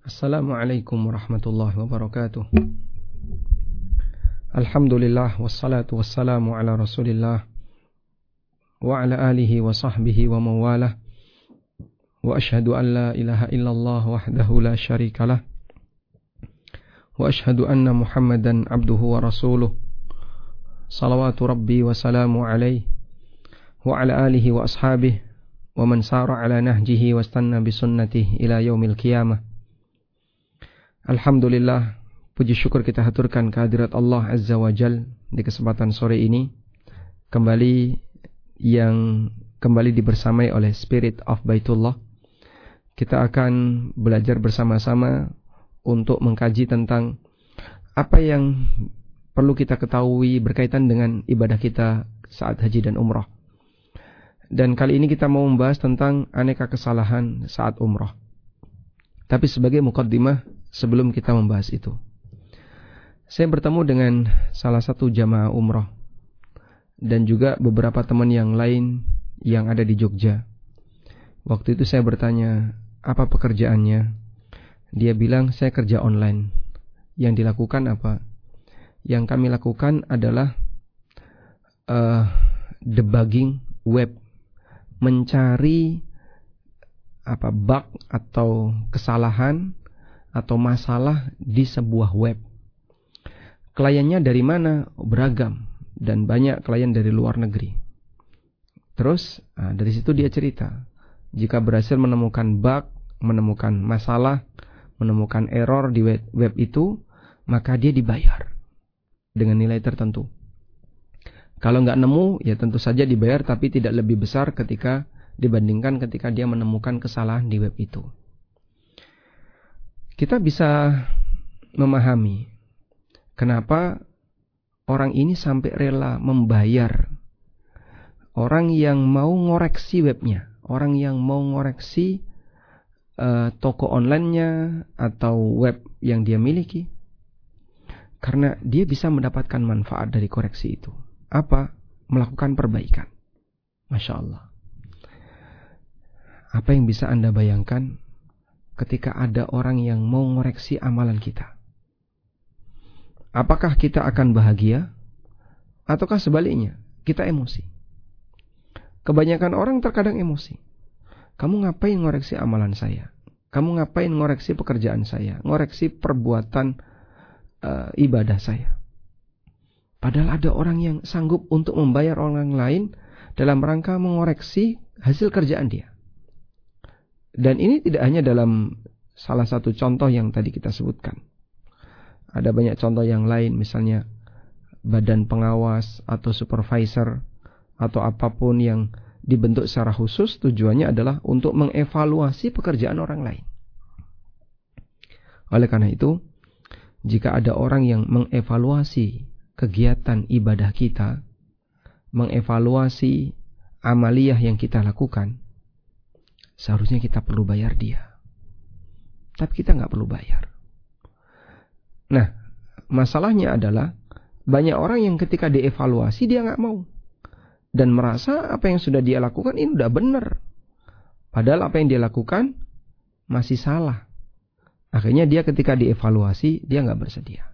Assalamualaikum warahmatullahi wabarakatuh. Alhamdulillah wassalatu wassalamu ala Rasulillah wa ala alihi wa sahbihi wa mawalah. Wa ashhadu an la ilaha illallah wahdahu la syarikalah. Wa ashhadu anna Muhammadan abduhu wa rasuluh. Salawatu rabbi wa salamu alaihi wa ala alihi wa ashabihi wa man sara ala nahjihi wa istanna bi sunnatihi ila yaumil qiyamah. Alhamdulillah, puji syukur kita haturkan kehadirat Allah Azza wa Jal di kesempatan sore ini kembali dibersamai oleh Spirit of Baitullah. Kita akan belajar bersama-sama untuk mengkaji tentang apa yang perlu kita ketahui berkaitan dengan ibadah kita saat haji dan umrah. Dan kali ini kita mau membahas tentang aneka kesalahan saat umrah. Tapi sebagai muqaddimah, sebelum kita membahas itu, saya bertemu dengan salah satu jamaah umrah dan juga beberapa teman yang lain yang ada di Jogja. Waktu itu saya bertanya, apa pekerjaannya? Dia bilang, saya kerja online. Yang dilakukan apa? Yang kami lakukan adalah debugging web, mencari bug atau kesalahan atau masalah di sebuah web. Kliennya dari mana? Beragam, dan banyak klien dari luar negeri. Terus dari situ dia cerita, jika berhasil menemukan bug, menemukan masalah, menemukan error di web itu, maka dia dibayar dengan nilai tertentu. Kalau nggak nemu, ya tentu saja dibayar, tapi tidak lebih besar dibandingkan ketika dia menemukan kesalahan di web itu. Kita bisa memahami kenapa orang ini sampai rela membayar orang yang mau ngoreksi webnya, orang yang mau ngoreksi toko online-nya atau web yang dia miliki, karena dia bisa mendapatkan manfaat dari koreksi itu. Apa? Melakukan perbaikan. Masya Allah. Apa yang bisa Anda bayangkan ketika ada orang yang mau ngoreksi amalan kita? Apakah kita akan bahagia? Ataukah sebaliknya, kita emosi? Kebanyakan orang terkadang emosi. Kamu ngapain ngoreksi amalan saya? Kamu ngapain ngoreksi pekerjaan saya? Ngoreksi perbuatan ibadah saya? Padahal ada orang yang sanggup untuk membayar orang lain dalam rangka mengoreksi hasil kerjaan dia. Dan ini tidak hanya dalam salah satu contoh yang tadi kita sebutkan. Ada banyak contoh yang lain, misalnya badan pengawas atau supervisor atau apapun yang dibentuk secara khusus, tujuannya adalah untuk mengevaluasi pekerjaan orang lain. Oleh karena itu, jika ada orang yang mengevaluasi kegiatan ibadah kita, mengevaluasi amaliyah yang kita lakukan, seharusnya kita perlu bayar dia. Tapi kita nggak perlu bayar. Nah, masalahnya adalah banyak orang yang ketika dievaluasi dia nggak mau dan merasa apa yang sudah dia lakukan ini udah benar. Padahal apa yang dia lakukan masih salah. Akhirnya dia ketika dievaluasi dia nggak bersedia.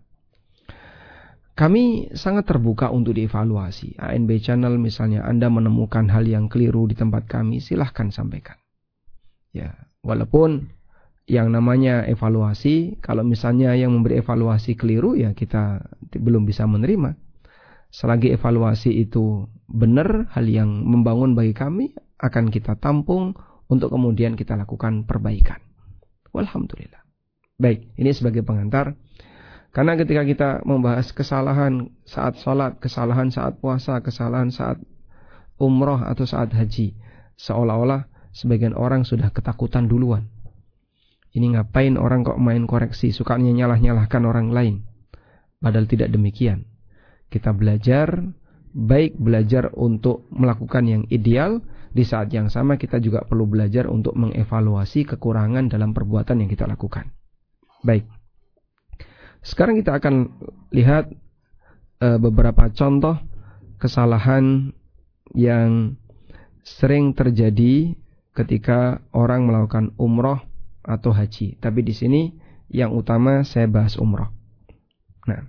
Kami sangat terbuka untuk dievaluasi. ANB Channel misalnya, Anda menemukan hal yang keliru di tempat kami, silahkan sampaikan. Ya, walaupun yang namanya evaluasi, kalau misalnya yang memberi evaluasi keliru, ya kita belum bisa menerima. Selagi evaluasi itu benar, hal yang membangun bagi kami, akan kita tampung untuk kemudian kita lakukan perbaikan. Walhamdulillah. Baik, ini sebagai pengantar. Karena ketika kita membahas kesalahan saat sholat, kesalahan saat puasa, kesalahan saat umroh atau saat haji, seolah-olah sebagian orang sudah ketakutan duluan. Ini ngapain orang kok main koreksi, sukanya nyalah-nyalahkan orang lain. Padahal tidak demikian. Kita belajar, baik belajar untuk melakukan yang ideal, di saat yang sama kita juga perlu belajar untuk mengevaluasi kekurangan dalam perbuatan yang kita lakukan. Baik. Sekarang kita akan lihat beberapa contoh kesalahan yang sering terjadi ketika orang melakukan umroh atau haji. Tapi di sini yang utama saya bahas umrah. Nah,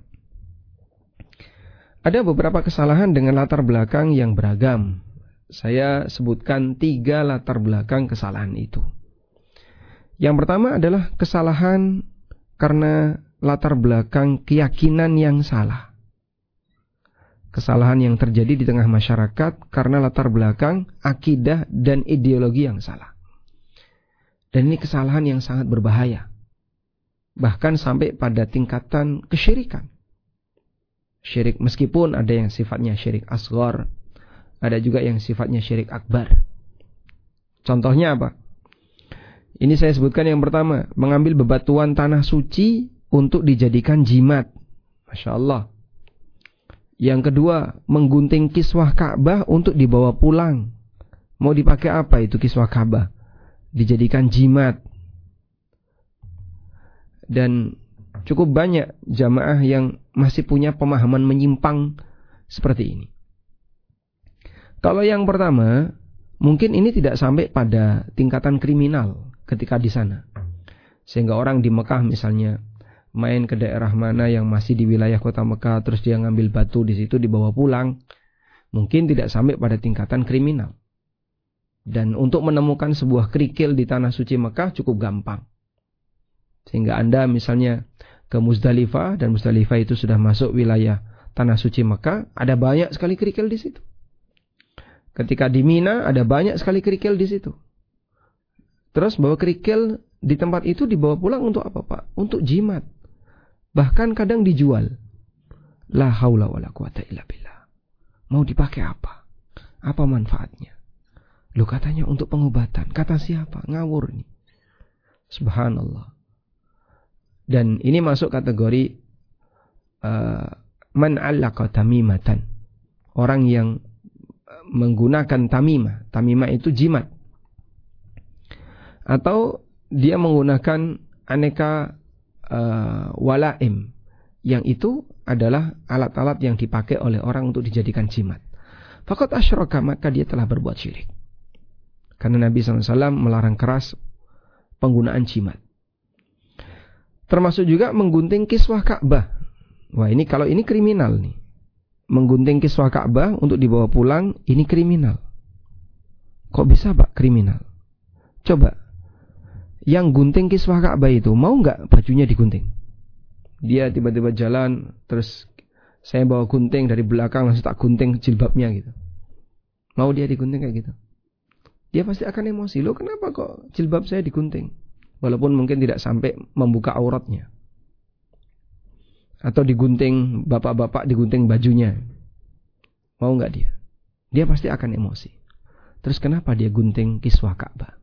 ada beberapa kesalahan dengan latar belakang yang beragam. Saya sebutkan 3 latar belakang kesalahan itu. Yang pertama adalah kesalahan karena latar belakang keyakinan yang salah. Kesalahan yang terjadi di tengah masyarakat karena latar belakang akidah dan ideologi yang salah. Dan ini kesalahan yang sangat berbahaya. Bahkan sampai pada tingkatan kesyirikan. Syirik meskipun ada yang sifatnya syirik asghar, ada juga yang sifatnya syirik akbar. Contohnya apa? Ini saya sebutkan yang pertama, mengambil bebatuan tanah suci untuk dijadikan jimat. Masya Allah. Yang kedua, menggunting kiswah Ka'bah untuk dibawa pulang. Mau dipakai apa itu kiswah Ka'bah? Dijadikan jimat. Dan cukup banyak jamaah yang masih punya pemahaman menyimpang seperti ini. Kalau yang pertama, mungkin ini tidak sampai pada tingkatan kriminal ketika di sana. Sehingga orang di Mekah misalnya main ke daerah mana yang masih di wilayah kota Mekah, terus dia ngambil batu di situ dibawa pulang, mungkin tidak sampai pada tingkatan kriminal. Dan untuk menemukan sebuah kerikil di tanah suci Mekah cukup gampang. Sehingga Anda misalnya ke Muzdalifah, dan Muzdalifah itu sudah masuk wilayah tanah suci Mekah, ada banyak sekali kerikil di situ. Ketika di Mina ada banyak sekali kerikil di situ. Terus bawa kerikil di tempat itu dibawa pulang untuk apa, Pak? Untuk jimat. Bahkan kadang dijual. La haula wala quwata illa billah. Mau dipakai apa? Apa manfaatnya? Lu katanya untuk pengobatan. Kata siapa? Ngawur nih. Subhanallah. Dan ini masuk kategori man 'allaqa tamimatan. Orang yang menggunakan tamimah. Tamimah itu jimat. Atau dia menggunakan aneka walaim, yang itu adalah alat-alat yang dipakai oleh orang untuk dijadikan jimat. Faqad asyraka, maka dia telah berbuat syirik. Karena Nabi SAW melarang keras penggunaan jimat. Termasuk juga menggunting kiswah Ka'bah. Wah, ini kalau ini kriminal nih. Menggunting kiswah Ka'bah untuk dibawa pulang, ini kriminal. Kok bisa, Pak, kriminal? Coba, yang gunting kiswah Ka'bah itu mau nggak bajunya digunting? Dia tiba-tiba jalan, terus saya bawa gunting dari belakang, langsung tak gunting jilbabnya gitu. Mau dia digunting kayak gitu? Dia pasti akan emosi. Loh, kenapa kok jilbab saya digunting? Walaupun mungkin tidak sampai membuka auratnya. Atau digunting, bapak-bapak digunting bajunya. Mau nggak dia? Dia pasti akan emosi. Terus kenapa dia gunting kiswah Ka'bah?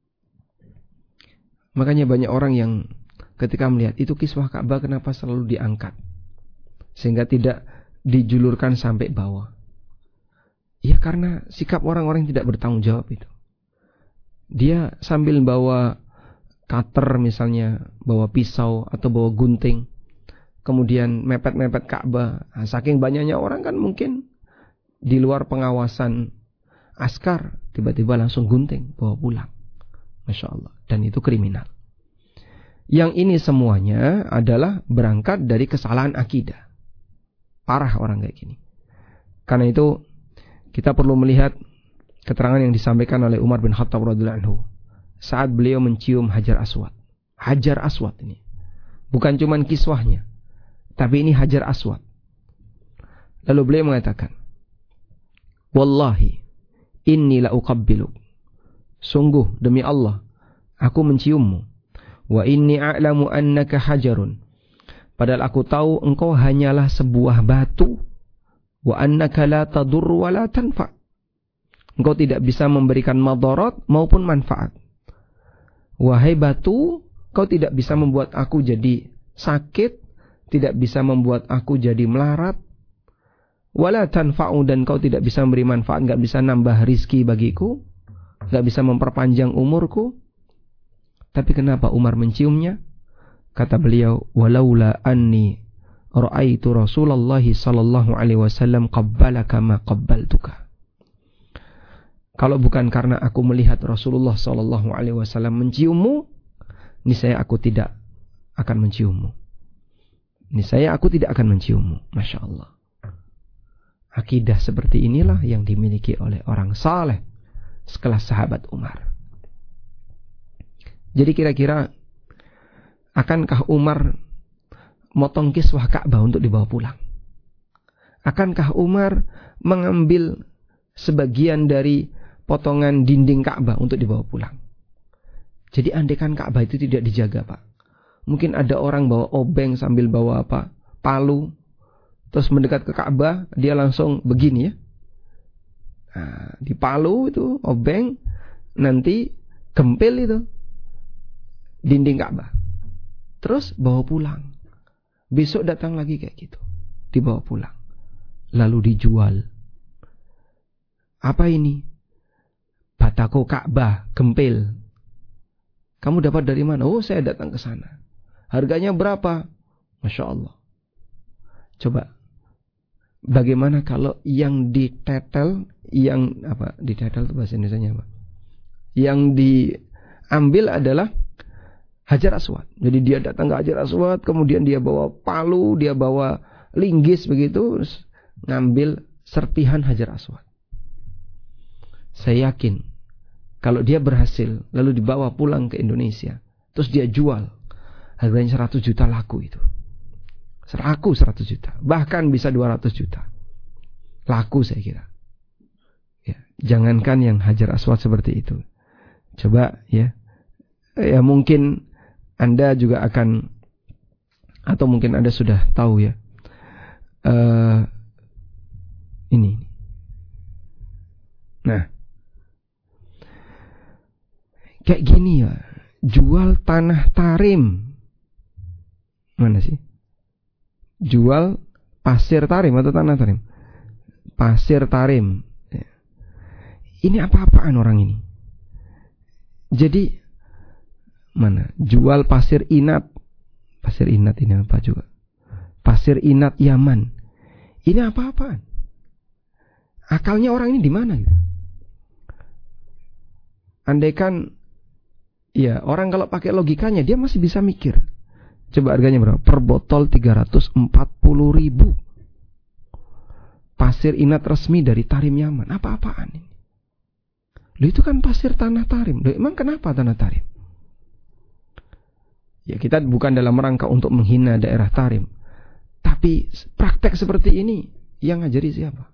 Makanya banyak orang yang ketika melihat itu kiswah Ka'bah kenapa selalu diangkat, sehingga tidak dijulurkan sampai bawah. Ya karena sikap orang-orang yang tidak bertanggung jawab itu. Dia sambil bawa cutter misalnya, bawa pisau atau bawa gunting, kemudian mepet-mepet Ka'bah. Nah, saking banyaknya orang kan mungkin di luar pengawasan askar, tiba-tiba langsung gunting, bawa pulang. Masya Allah. Dan itu kriminal. Yang ini semuanya adalah berangkat dari kesalahan akidah. Parah orang kayak gini. Karena itu kita perlu melihat keterangan yang disampaikan oleh Umar bin Khattab radhiyallahu anhu saat beliau mencium Hajar Aswad. Hajar Aswad ini bukan cuman kiswahnya, tapi ini Hajar Aswad. Lalu beliau mengatakan, "Wallahi inni la uqabbiluk." Sungguh demi Allah, aku menciummu. Wa inni a'lamu annaka hajarun. Padahal aku tahu engkau hanyalah sebuah batu. Wa annaka la tadur wa la tanfa. Engkau tidak bisa memberikan madarat maupun manfaat. Wahai batu, kau tidak bisa membuat aku jadi sakit, tidak bisa membuat aku jadi melarat. Wa la tanfa'u, dan kau tidak bisa memberi manfaat, enggak bisa nambah rizki bagiku, enggak bisa memperpanjang umurku. Tapi kenapa Umar menciumnya? Kata beliau, walaula anni ra'aitu Rasulullah sallallahu alaihi wasallam qabbalaka ma qabbaltuka. Kalau bukan karena aku melihat Rasulullah sallallahu alaihi wasallam menciummu, niscaya aku tidak akan menciummu. Niscaya aku tidak akan menciummu. Masya Allah. Akidah seperti inilah yang dimiliki oleh orang saleh sekelas sahabat Umar. Jadi kira-kira akankah Umar motong kiswah Ka'bah untuk dibawa pulang? Akankah Umar mengambil sebagian dari potongan dinding Ka'bah untuk dibawa pulang? Jadi andaikan Ka'bah itu tidak dijaga, Pak. Mungkin ada orang bawa obeng sambil bawa palu, terus mendekat ke Ka'bah, dia langsung begini ya. Nah, di palu itu obeng, nanti gempil itu dinding Ka'bah. Terus bawa pulang. Besok datang lagi kayak gitu, dibawa pulang. Lalu dijual. Apa ini? Batako Ka'bah, gempil. Kamu dapat dari mana? Oh, saya datang ke sana. Harganya berapa? Masya Allah. Coba, bagaimana kalau yang ditetel, ditetel itu bahasa Indonesianya apa? Yang diambil adalah Hajar Aswad. Jadi dia datang ke Hajar Aswad, kemudian dia bawa palu, dia bawa linggis begitu, ngambil serpihan Hajar Aswad. Saya yakin kalau dia berhasil lalu dibawa pulang ke Indonesia, terus dia jual, harganya 100 juta laku itu. Laku 100 juta, bahkan bisa 200 juta. Laku saya kira. Ya, jangankan yang Hajar Aswad seperti itu. Coba ya mungkin Anda juga akan, atau mungkin Anda sudah tahu ya. Ini. Nah, kayak gini ya, jual tanah Tarim. Mana sih? Jual pasir Tarim atau tanah Tarim? Pasir Tarim. Ini apa-apaan orang ini? Jadi mana? Jual pasir Inat. Pasir Inat ini apa juga? Pasir Inat Yaman. Ini apa-apaan? Akalnya orang ini di mana gitu? Andaikan ya, orang kalau pakai logikanya dia masih bisa mikir. Coba harganya berapa? Per botol 340.000. Pasir Inat resmi dari Tarim Yaman. Apa-apaan ini? Loh, itu kan pasir tanah Tarim. Loh, emang kenapa tanah Tarim? Ya, kita bukan dalam rangka untuk menghina daerah Tarim. Tapi praktek seperti ini yang ngajari siapa?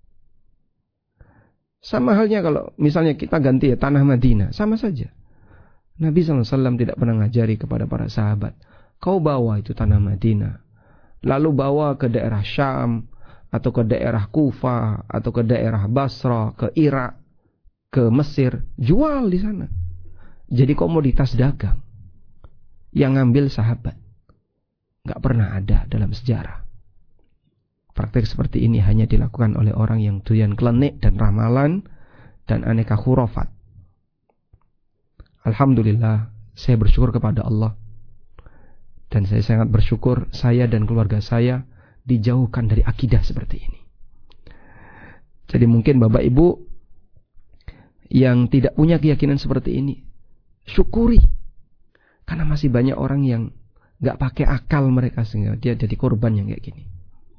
Sama halnya kalau misalnya kita ganti ya tanah Madinah, sama saja. Nabi SAW tidak pernah ngajari kepada para sahabat, kau bawa itu tanah Madinah, lalu bawa ke daerah Syam, atau ke daerah Kufah, atau ke daerah Basra, ke Irak, ke Mesir, jual di sana. Jadi komoditas dagang. Yang ngambil sahabat. Gak pernah ada dalam sejarah. Praktek seperti ini hanya dilakukan oleh orang yang doyan klenik dan ramalan dan aneka khurafat. Alhamdulillah, saya bersyukur kepada Allah. Dan saya sangat bersyukur saya dan keluarga saya dijauhkan dari akidah seperti ini. Jadi mungkin Bapak Ibu yang tidak punya keyakinan seperti ini, syukuri. Karena masih banyak orang yang gak pakai akal mereka sehingga dia jadi korban yang kayak gini.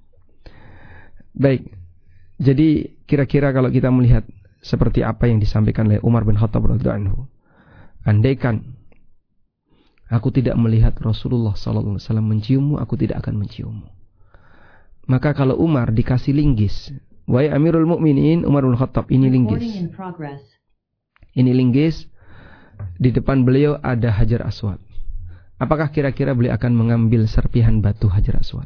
Baik, jadi kira-kira kalau kita melihat seperti apa yang disampaikan oleh Umar bin Khattab radhiyallahu anhu, andaikan aku tidak melihat Rasulullah sallallahu alaihi wasallam menciummu, aku tidak akan menciummu. Maka kalau Umar dikasih linggis, wahai Amirul Mukminin Umar bin Khattab, ini linggis. Ini linggis, di depan beliau ada Hajar Aswad. Apakah kira-kira beliau akan mengambil serpihan batu Hajar Aswad?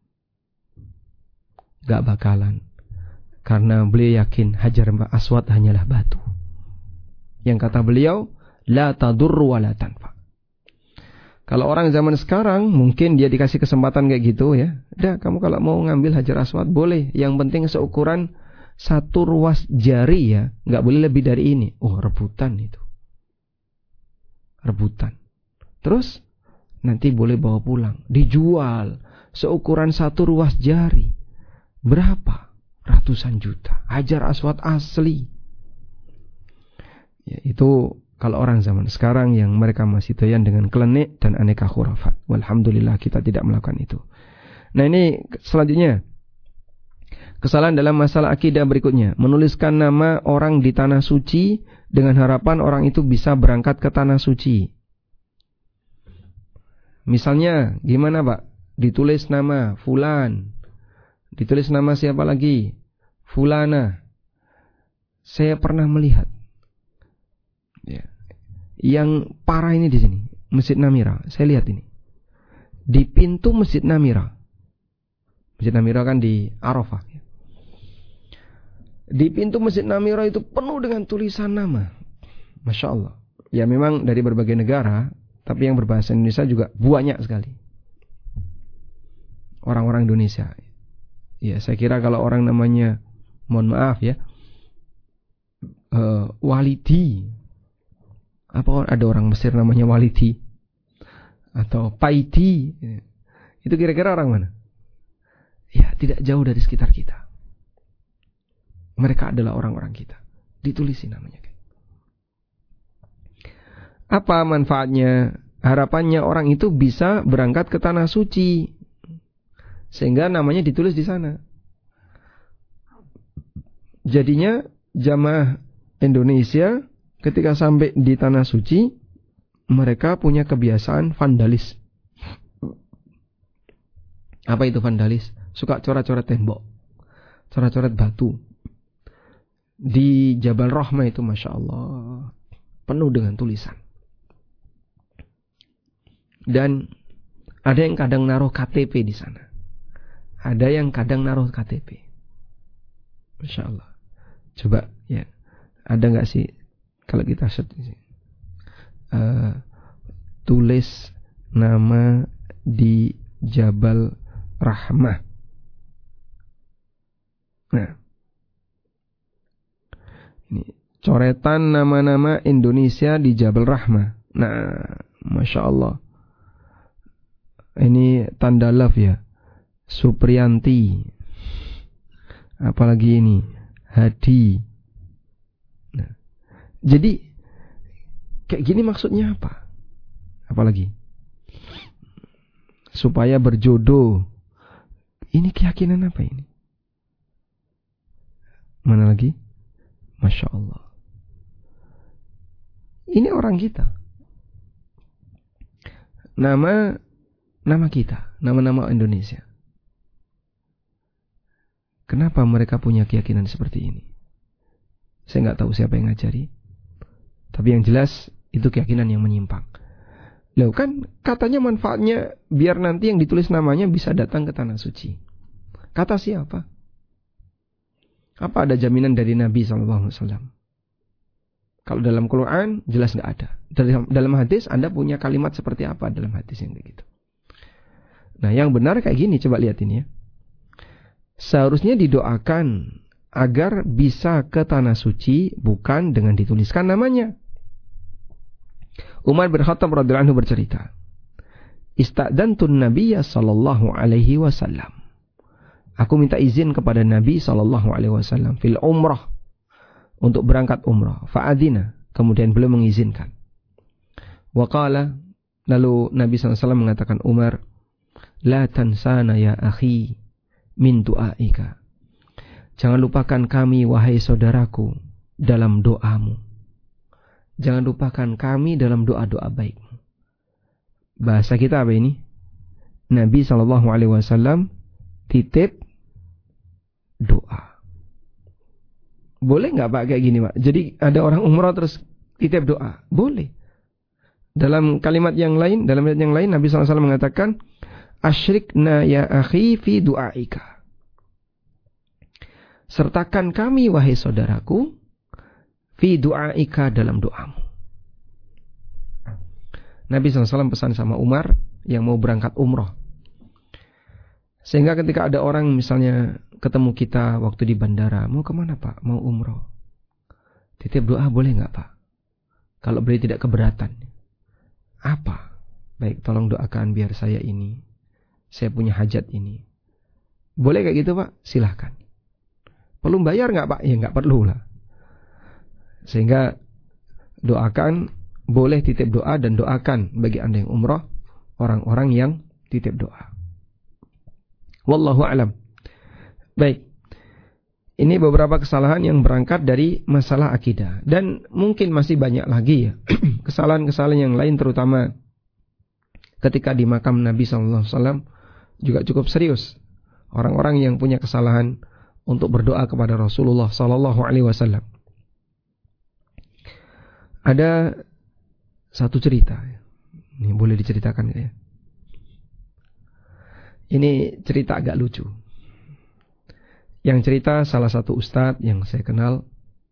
Gak bakalan. Karena beliau yakin Hajar Aswad hanyalah batu. Yang kata beliau, la tadurru wa la tanfa. Kalau orang zaman sekarang mungkin dia dikasih kesempatan kayak gitu ya. Udah, kamu kalau mau ngambil Hajar Aswad boleh. Yang penting seukuran 1 ruas jari ya. Gak boleh lebih dari ini. Oh, rebutan itu. Rebutan. Terus nanti boleh bawa pulang. Dijual seukuran 1 ruas jari. Berapa? Ratusan juta. Hajar Aswad asli. Ya, itu kalau orang zaman sekarang yang mereka masih doyan dengan klenik dan aneka khurafat. Walhamdulillah kita tidak melakukan itu. Nah ini selanjutnya, kesalahan dalam masalah akidah berikutnya, menuliskan nama orang di tanah suci dengan harapan orang itu bisa berangkat ke tanah suci. Misalnya gimana Pak? Ditulis nama Fulan, ditulis nama siapa lagi? Fulana. Saya pernah melihat, ya, yang parah ini di sini, Masjid Namira. Saya lihat ini di pintu Masjid Namira. Masjid Namira kan di Arafah. Di pintu Masjid Namira itu penuh dengan tulisan nama. Masya Allah. Ya memang dari berbagai negara, tapi yang berbahasa Indonesia juga banyak sekali. Orang-orang Indonesia. Ya saya kira kalau orang namanya, mohon maaf ya, Walidi, apa ada orang Mesir namanya Walidi atau Paidi, itu kira-kira orang mana? Ya tidak jauh dari sekitar kita. Mereka adalah orang-orang kita. Ditulisin namanya. Apa manfaatnya? Harapannya orang itu bisa berangkat ke tanah suci, sehingga namanya ditulis di sana. Jadinya jamaah Indonesia ketika sampai di tanah suci, mereka punya kebiasaan vandalis. Apa itu vandalis? Suka coret-coret tembok, coret-coret batu. Di Jabal Rahmah itu Masya Allah penuh dengan tulisan. Dan ada yang kadang naruh KTP di sana. Ada yang kadang naruh KTP. Masya Allah. Coba ya, ada nggak sih kalau kita tulis nama di Jabal Rahmah. Nah, ini coretan nama-nama Indonesia di Jabal Rahmah. Nah, Masya Allah. Ini tanda love ya. Supriyanti. Apalagi ini Hadi. Nah, jadi kayak gini maksudnya apa? Apalagi supaya berjodoh. Ini keyakinan apa ini? Mana lagi? Masya Allah. Ini orang kita. Nama kita, nama-nama Indonesia. Kenapa mereka punya keyakinan seperti ini? Saya nggak tahu siapa yang ngajari. Tapi yang jelas itu keyakinan yang menyimpang. Loh kan katanya manfaatnya biar nanti yang ditulis namanya bisa datang ke tanah suci. Kata siapa? Apa ada jaminan dari Nabi SAW? Kalau dalam Quran jelas nggak ada. Dalam hadis Anda punya kalimat seperti apa dalam hadis yang kayak gitu? Nah yang benar kayak gini, coba lihat ini ya. Seharusnya didoakan agar bisa ke tanah suci, bukan dengan dituliskan namanya. Umar bin Khattab radhiyallahu anhu bercerita, "Istadzantun Nabiyya sallallahu alaihi wasallam." Aku minta izin kepada Nabi sallallahu alaihi wasallam fil umrah, untuk berangkat umrah. Fa'adina, kemudian beliau mengizinkan. Wa qala, lalu Nabi sallallahu alaihi wasallam mengatakan, Umar, la tansana ya akhi min du'aika. Jangan lupakan kami wahai saudaraku dalam doamu. Jangan lupakan kami dalam doa-doa baikmu. Bahasa kita apa ini? Nabi SAW titip doa. Boleh nggak Pak kayak gini Pak? Jadi ada orang umrah terus titip doa? Boleh. Dalam kalimat yang lain, Nabi SAW mengatakan, Asyrikna ya akhi fi du'aika. Sertakan kami wahai saudaraku fi du'aika, dalam doamu. Nabi SAW pesan sama Umar yang mau berangkat umroh. Sehingga ketika ada orang misalnya ketemu kita waktu di bandara, mau kemana Pak? Mau umroh. Titip doa boleh nggak Pak? Kalau beliau tidak keberatan. Apa? Baik, tolong doakan biar saya punya hajat ini. Boleh kayak gitu Pak? Silahkan. Perlu bayar nggak Pak? Ya nggak perlu lah. Sehingga doakan, boleh titip doa dan doakan bagi Anda yang umrah orang-orang yang titip doa. Wallahu a'lam. Baik. Ini beberapa kesalahan yang berangkat dari masalah akidah. Dan mungkin masih banyak lagi ya. Kesalahan-kesalahan yang lain terutama ketika di makam Nabi SAW juga cukup serius. Orang-orang yang punya kesalahan untuk berdoa kepada Rasulullah SAW. Ada satu cerita. Ini boleh diceritakan ya? Ini cerita agak lucu. Yang cerita salah satu ustadz yang saya kenal.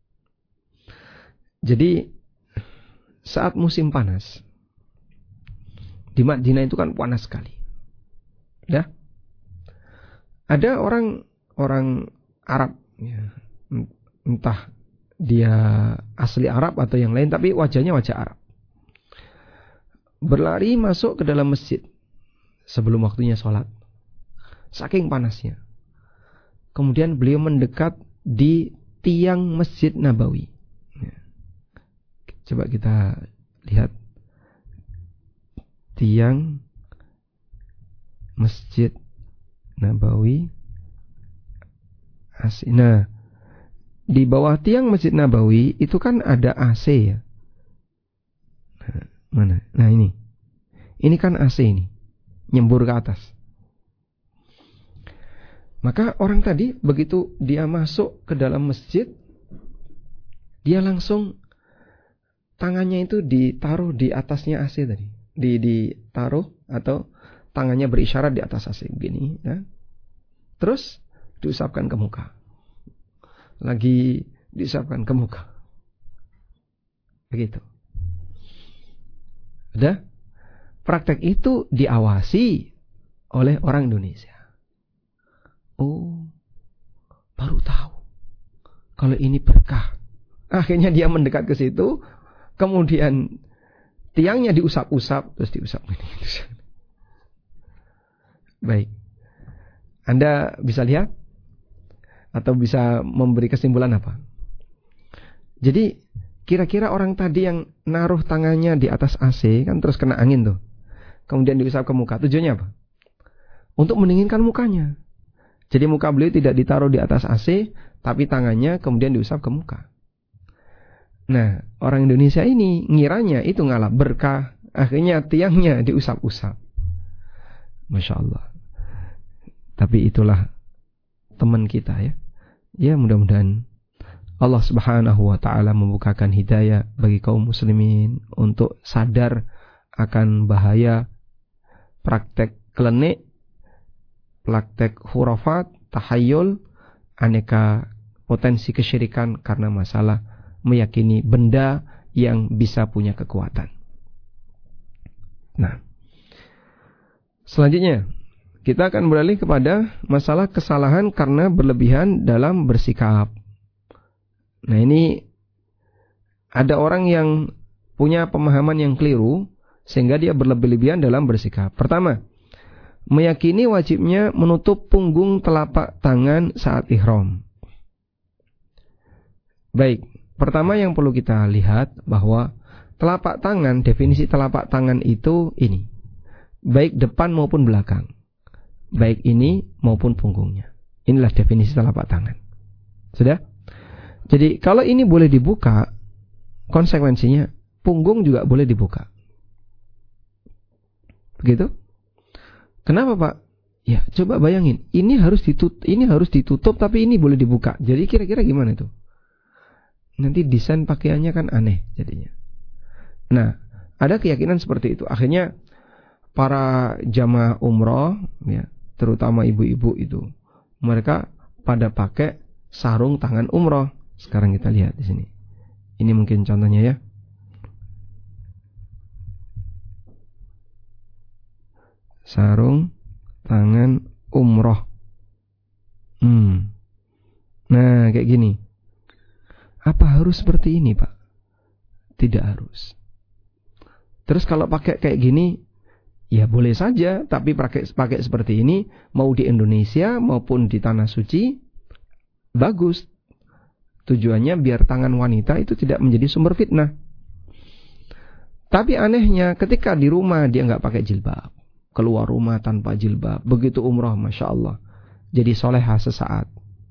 Jadi saat musim panas di Madinah itu kan panas sekali. Ya. Ada orang Arab ya, entah dia asli Arab atau yang lain, tapi wajahnya wajah Arab, berlari masuk ke dalam masjid sebelum waktunya sholat, saking panasnya. Kemudian beliau mendekat di tiang Masjid Nabawi. Coba kita lihat tiang Masjid Nabawi. Nah, di bawah tiang Masjid Nabawi itu kan ada AC ya. Mana? Nah ini kan AC ini, nyembur ke atas. Maka orang tadi begitu dia masuk ke dalam masjid, dia langsung tangannya itu ditaruh di atasnya AC tadi. Ditaruh atau tangannya berisyarat di atas AC begini, ya. Terus diusapkan ke muka. Lagi diusapkan ke muka. Begitu. Udah? Praktek itu diawasi oleh orang Indonesia. Oh, baru tahu kalau ini berkah. Akhirnya dia mendekat ke situ, kemudian tiangnya diusap-usap, terus diusap. Baik, Anda bisa lihat atau bisa memberi kesimpulan apa? Jadi kira-kira orang tadi yang naruh tangannya di atas AC kan terus kena angin tuh, kemudian diusap ke muka, tujuannya apa? Untuk mendinginkan mukanya. Jadi muka beliau tidak ditaruh di atas AC, tapi tangannya kemudian diusap ke muka. Nah, orang Indonesia ini ngiranya itu ngalah berkah, akhirnya tiangnya diusap-usap. Masya Allah. Tapi itulah teman kita ya. Ya mudah-mudahan Allah Subhanahu wa ta'ala membukakan hidayah bagi kaum muslimin untuk sadar akan bahaya praktek klenik, praktek khurafat, tahayul, aneka potensi kesyirikan karena masalah meyakini benda yang bisa punya kekuatan. Nah, selanjutnya kita akan beralih kepada masalah kesalahan karena berlebihan dalam bersikap. Nah, ini ada orang yang punya pemahaman yang keliru sehingga dia berlebihan dalam bersikap. Pertama, meyakini wajibnya menutup punggung telapak tangan saat ihram. Baik, pertama yang perlu kita lihat bahwa telapak tangan, definisi telapak tangan itu ini, baik depan maupun belakang, baik ini maupun punggungnya. Inilah definisi telapak tangan. Sudah? Jadi kalau ini boleh dibuka, konsekuensinya punggung juga boleh dibuka. Begitu? Kenapa Pak? Ya coba bayangin, ini harus ditutup tapi ini boleh dibuka. Jadi kira-kira gimana tuh? Nanti desain pakaiannya kan aneh jadinya. Nah, ada keyakinan seperti itu. Akhirnya para jamaah umroh, ya, terutama ibu-ibu itu, mereka pada pakai sarung tangan umroh. Sekarang kita lihat di sini. Ini mungkin contohnya ya. Sarung tangan umroh. Nah, kayak gini. Apa harus seperti ini, Pak? Tidak harus. Terus kalau pakai kayak gini, ya boleh saja, tapi pakai seperti ini mau di Indonesia maupun di tanah suci bagus. Tujuannya biar tangan wanita itu tidak menjadi sumber fitnah. Tapi anehnya ketika di rumah dia nggak pakai jilbab, keluar rumah tanpa jilbab, begitu umrah, masya Allah, jadi soleha sesaat.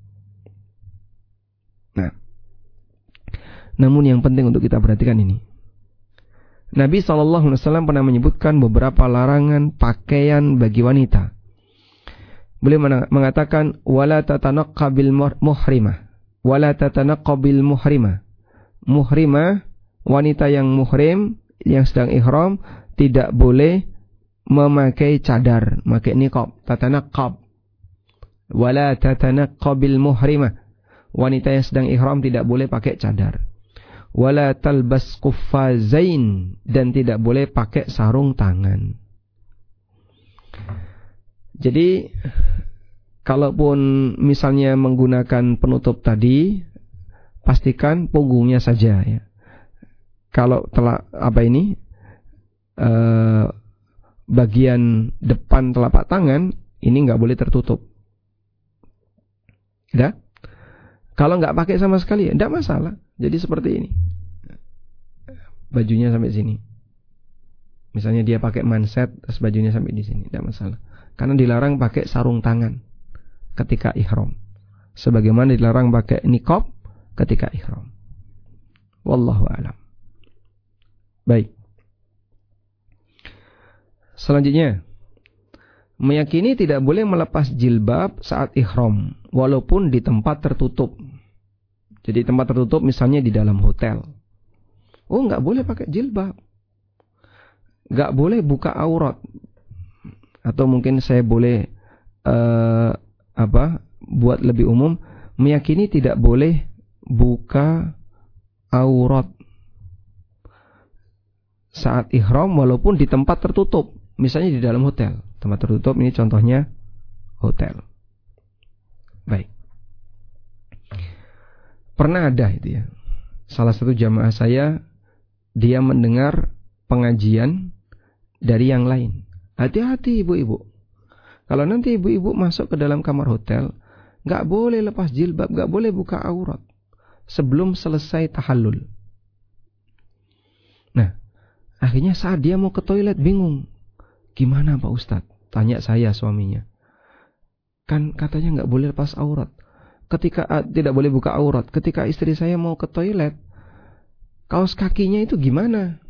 Nah, namun yang penting untuk kita perhatikan ini, Nabi SAW pernah menyebutkan beberapa larangan pakaian bagi wanita. Beliau mengatakan, wala tatanaqqabil muhrimah, wala tatanaqqabil muhrimah. Muhrimah, wanita yang muhrim, yang sedang ihram, tidak boleh memakai cadar, memakai niqab, tatanaqqab. Wala tatanaqqabil muhrimah, wanita yang sedang ihram tidak boleh pakai cadar. Wala talbas quffazain, dan tidak boleh pakai sarung tangan. Jadi kalaupun misalnya menggunakan penutup tadi, pastikan punggungnya saja ya. Kalau bagian depan telapak tangan ini nggak boleh tertutup. Ya? Kalau nggak pakai sama sekali, ya nggak masalah. Jadi seperti ini, bajunya sampai sini. Misalnya dia pakai manset, terus bajunya sampai di sini, nggak masalah. Karena dilarang pakai sarung tangan ketika ihram, sebagaimana dilarang pakai niqab ketika ihram. Wallahu a'lam. Baik. Selanjutnya, meyakini tidak boleh melepas jilbab saat ihram, walaupun di tempat tertutup. Jadi tempat tertutup misalnya di dalam hotel. Oh, nggak boleh pakai jilbab. Nggak boleh buka aurat. Atau mungkin saya boleh buat lebih umum, meyakini tidak boleh buka aurat saat ihram walaupun di tempat tertutup, misalnya di dalam hotel. Tempat tertutup ini contohnya hotel. Baik. Pernah ada itu ya, salah satu jamaah saya, dia mendengar pengajian dari yang lain. Hati-hati ibu-ibu, kalau nanti ibu-ibu masuk ke dalam kamar hotel, gak boleh lepas jilbab, gak boleh buka aurat sebelum selesai tahallul. Nah, akhirnya saat dia mau ke toilet bingung, gimana Pak Ustadz? Tanya saya suaminya, kan katanya gak boleh lepas aurat, ketika tidak boleh buka aurat. Ketika istri saya mau ke toilet, kaos kakinya itu gimana?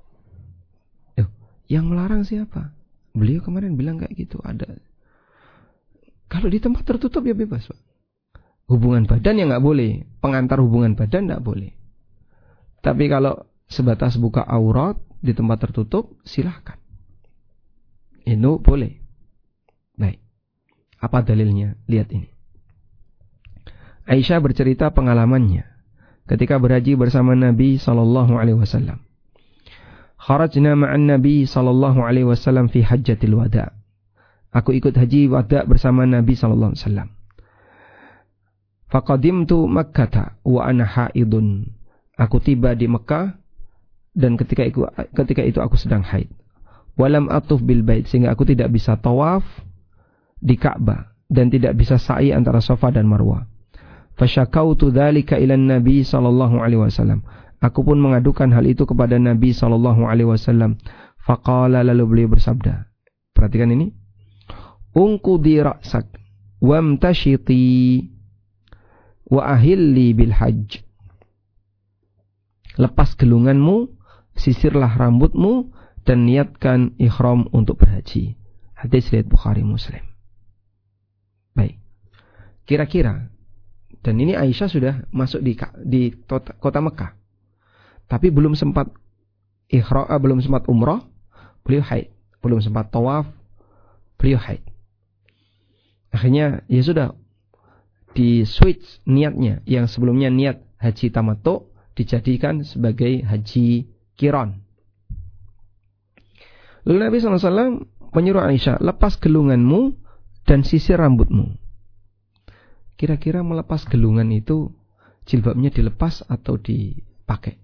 Yang melarang siapa? Beliau kemarin bilang kayak gitu, ada. Kalau di tempat tertutup ya bebas, Pak. Hubungan badan ya nggak boleh, pengantar hubungan badan nggak boleh. Tapi kalau sebatas buka aurat di tempat tertutup, silahkan. Itu boleh. Baik. Apa dalilnya? Lihat ini. Aisyah bercerita pengalamannya ketika berhaji bersama Nabi SAW. Kharajna ma'an Nabi SAW fi hajjatil wada'. Aku ikut haji wada' bersama Nabi SAW. Faqadimtu Makkah wa ana haidun. Aku tiba di Mekah dan ketika itu aku sedang haid. Walam atuf bil bait, sehingga aku tidak bisa tawaf di Ka'bah dan tidak bisa sa'i antara Safa dan Marwah. Fasyakautu dzalika ila Nabi sallallahu alaihi wasallam. Aku pun mengadukan hal itu kepada Nabi sallallahu alaihi wasallam. Faqala, lalu beliau bersabda. Perhatikan ini. Unqudi ra'sak wamtashiti wa ahilli bil hajj. Lepas gelunganmu, sisirlah rambutmu dan niatkan ihram untuk berhaji. Hadis riwayat Bukhari Muslim. Baik. Kira-kira, dan ini Aisyah sudah masuk di kota Mekah, tapi belum sempat ihram, belum sempat umrah, beliau haid. Belum sempat tawaf, beliau haid. Akhirnya ya sudah, di switch niatnya, yang sebelumnya niat haji tamattu dijadikan sebagai haji qiran. Lalu Nabi SAW menyuruh Aisyah, lepas gelunganmu dan sisir rambutmu. Kira-kira melepas gelungan itu jilbabnya dilepas atau dipakai?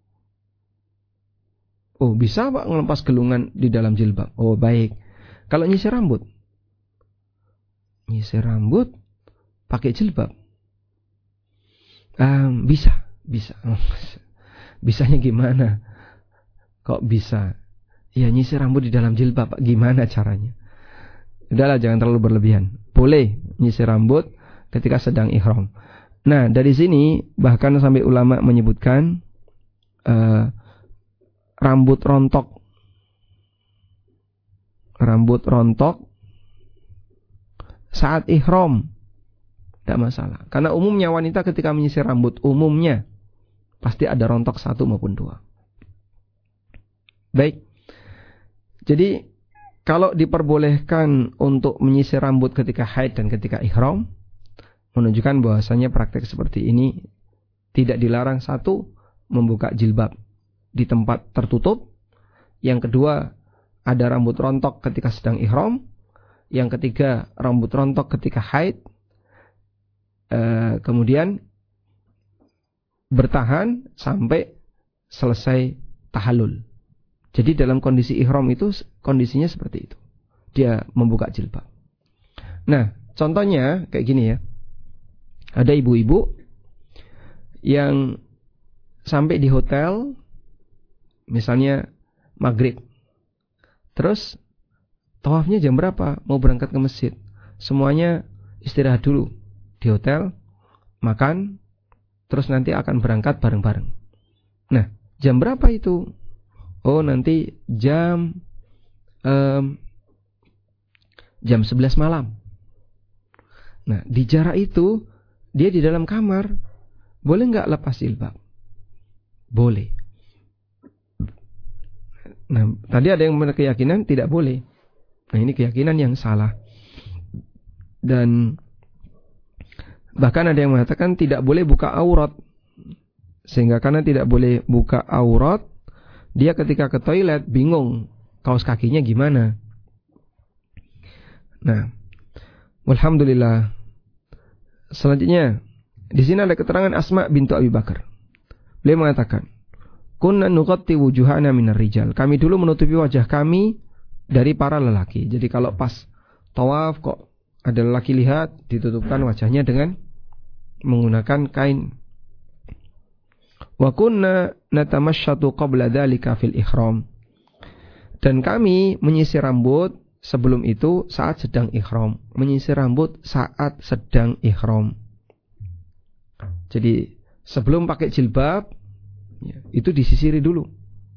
Oh, bisa Pak ngelepas gelungan di dalam jilbab. Oh, baik. Kalau nyisir rambut? Nyisir rambut pakai jilbab? Bisa. Bisanya gimana? Kok bisa? Ya nyisir rambut di dalam jilbab, Pak. Gimana caranya? Udahlah, jangan terlalu berlebihan. Boleh nyisir rambut ketika sedang ihram. Nah, dari sini bahkan sampai ulama menyebutkan rambut rontok saat ihram tidak masalah. Karena umumnya wanita ketika menyisir rambut, umumnya pasti ada rontok 1 maupun 2. Baik. Jadi kalau diperbolehkan untuk menyisir rambut ketika haid dan ketika ihram, menunjukkan bahwasanya praktek seperti ini tidak dilarang. 1, membuka jilbab di tempat tertutup. Yang kedua, ada rambut rontok ketika sedang ihram. Yang ketiga, rambut rontok ketika haid. Kemudian bertahan sampai selesai tahallul. Jadi dalam kondisi ihram itu kondisinya seperti itu. Dia membuka jilbab. Nah, contohnya kayak gini ya. Ada ibu-ibu yang sampai di hotel, misalnya maghrib. Terus tawafnya jam berapa? Mau berangkat ke masjid. Semuanya istirahat dulu di hotel, makan, terus nanti akan berangkat bareng-bareng. Nah, jam berapa itu? Oh, nanti jam 11 malam. Nah, di jarak itu dia di dalam kamar, boleh nggak lepas jilbab? Boleh. Nah, tadi ada yang berkeyakinan tidak boleh. Nah, ini keyakinan yang salah. Dan bahkan ada yang mengatakan tidak boleh buka aurat. Sehingga karena tidak boleh buka aurat, dia ketika ke toilet bingung kaos kakinya gimana. Nah, alhamdulillah. Selanjutnya, di sini ada keterangan Asma bintu Abi Bakar. Beliau mengatakan, "Kunna nughatti wujuhana minar rijal." Kami dulu menutupi wajah kami dari para lelaki. Jadi kalau pas tawaf kok ada lelaki lihat, ditutupkan wajahnya dengan menggunakan kain. Wa kunna natamassyatu qabla dzalika fil ihram. Dan kami menyisir rambut sebelum itu saat sedang ihram. Menyisir rambut saat sedang ihram. Jadi sebelum pakai jilbab, itu disisiri dulu.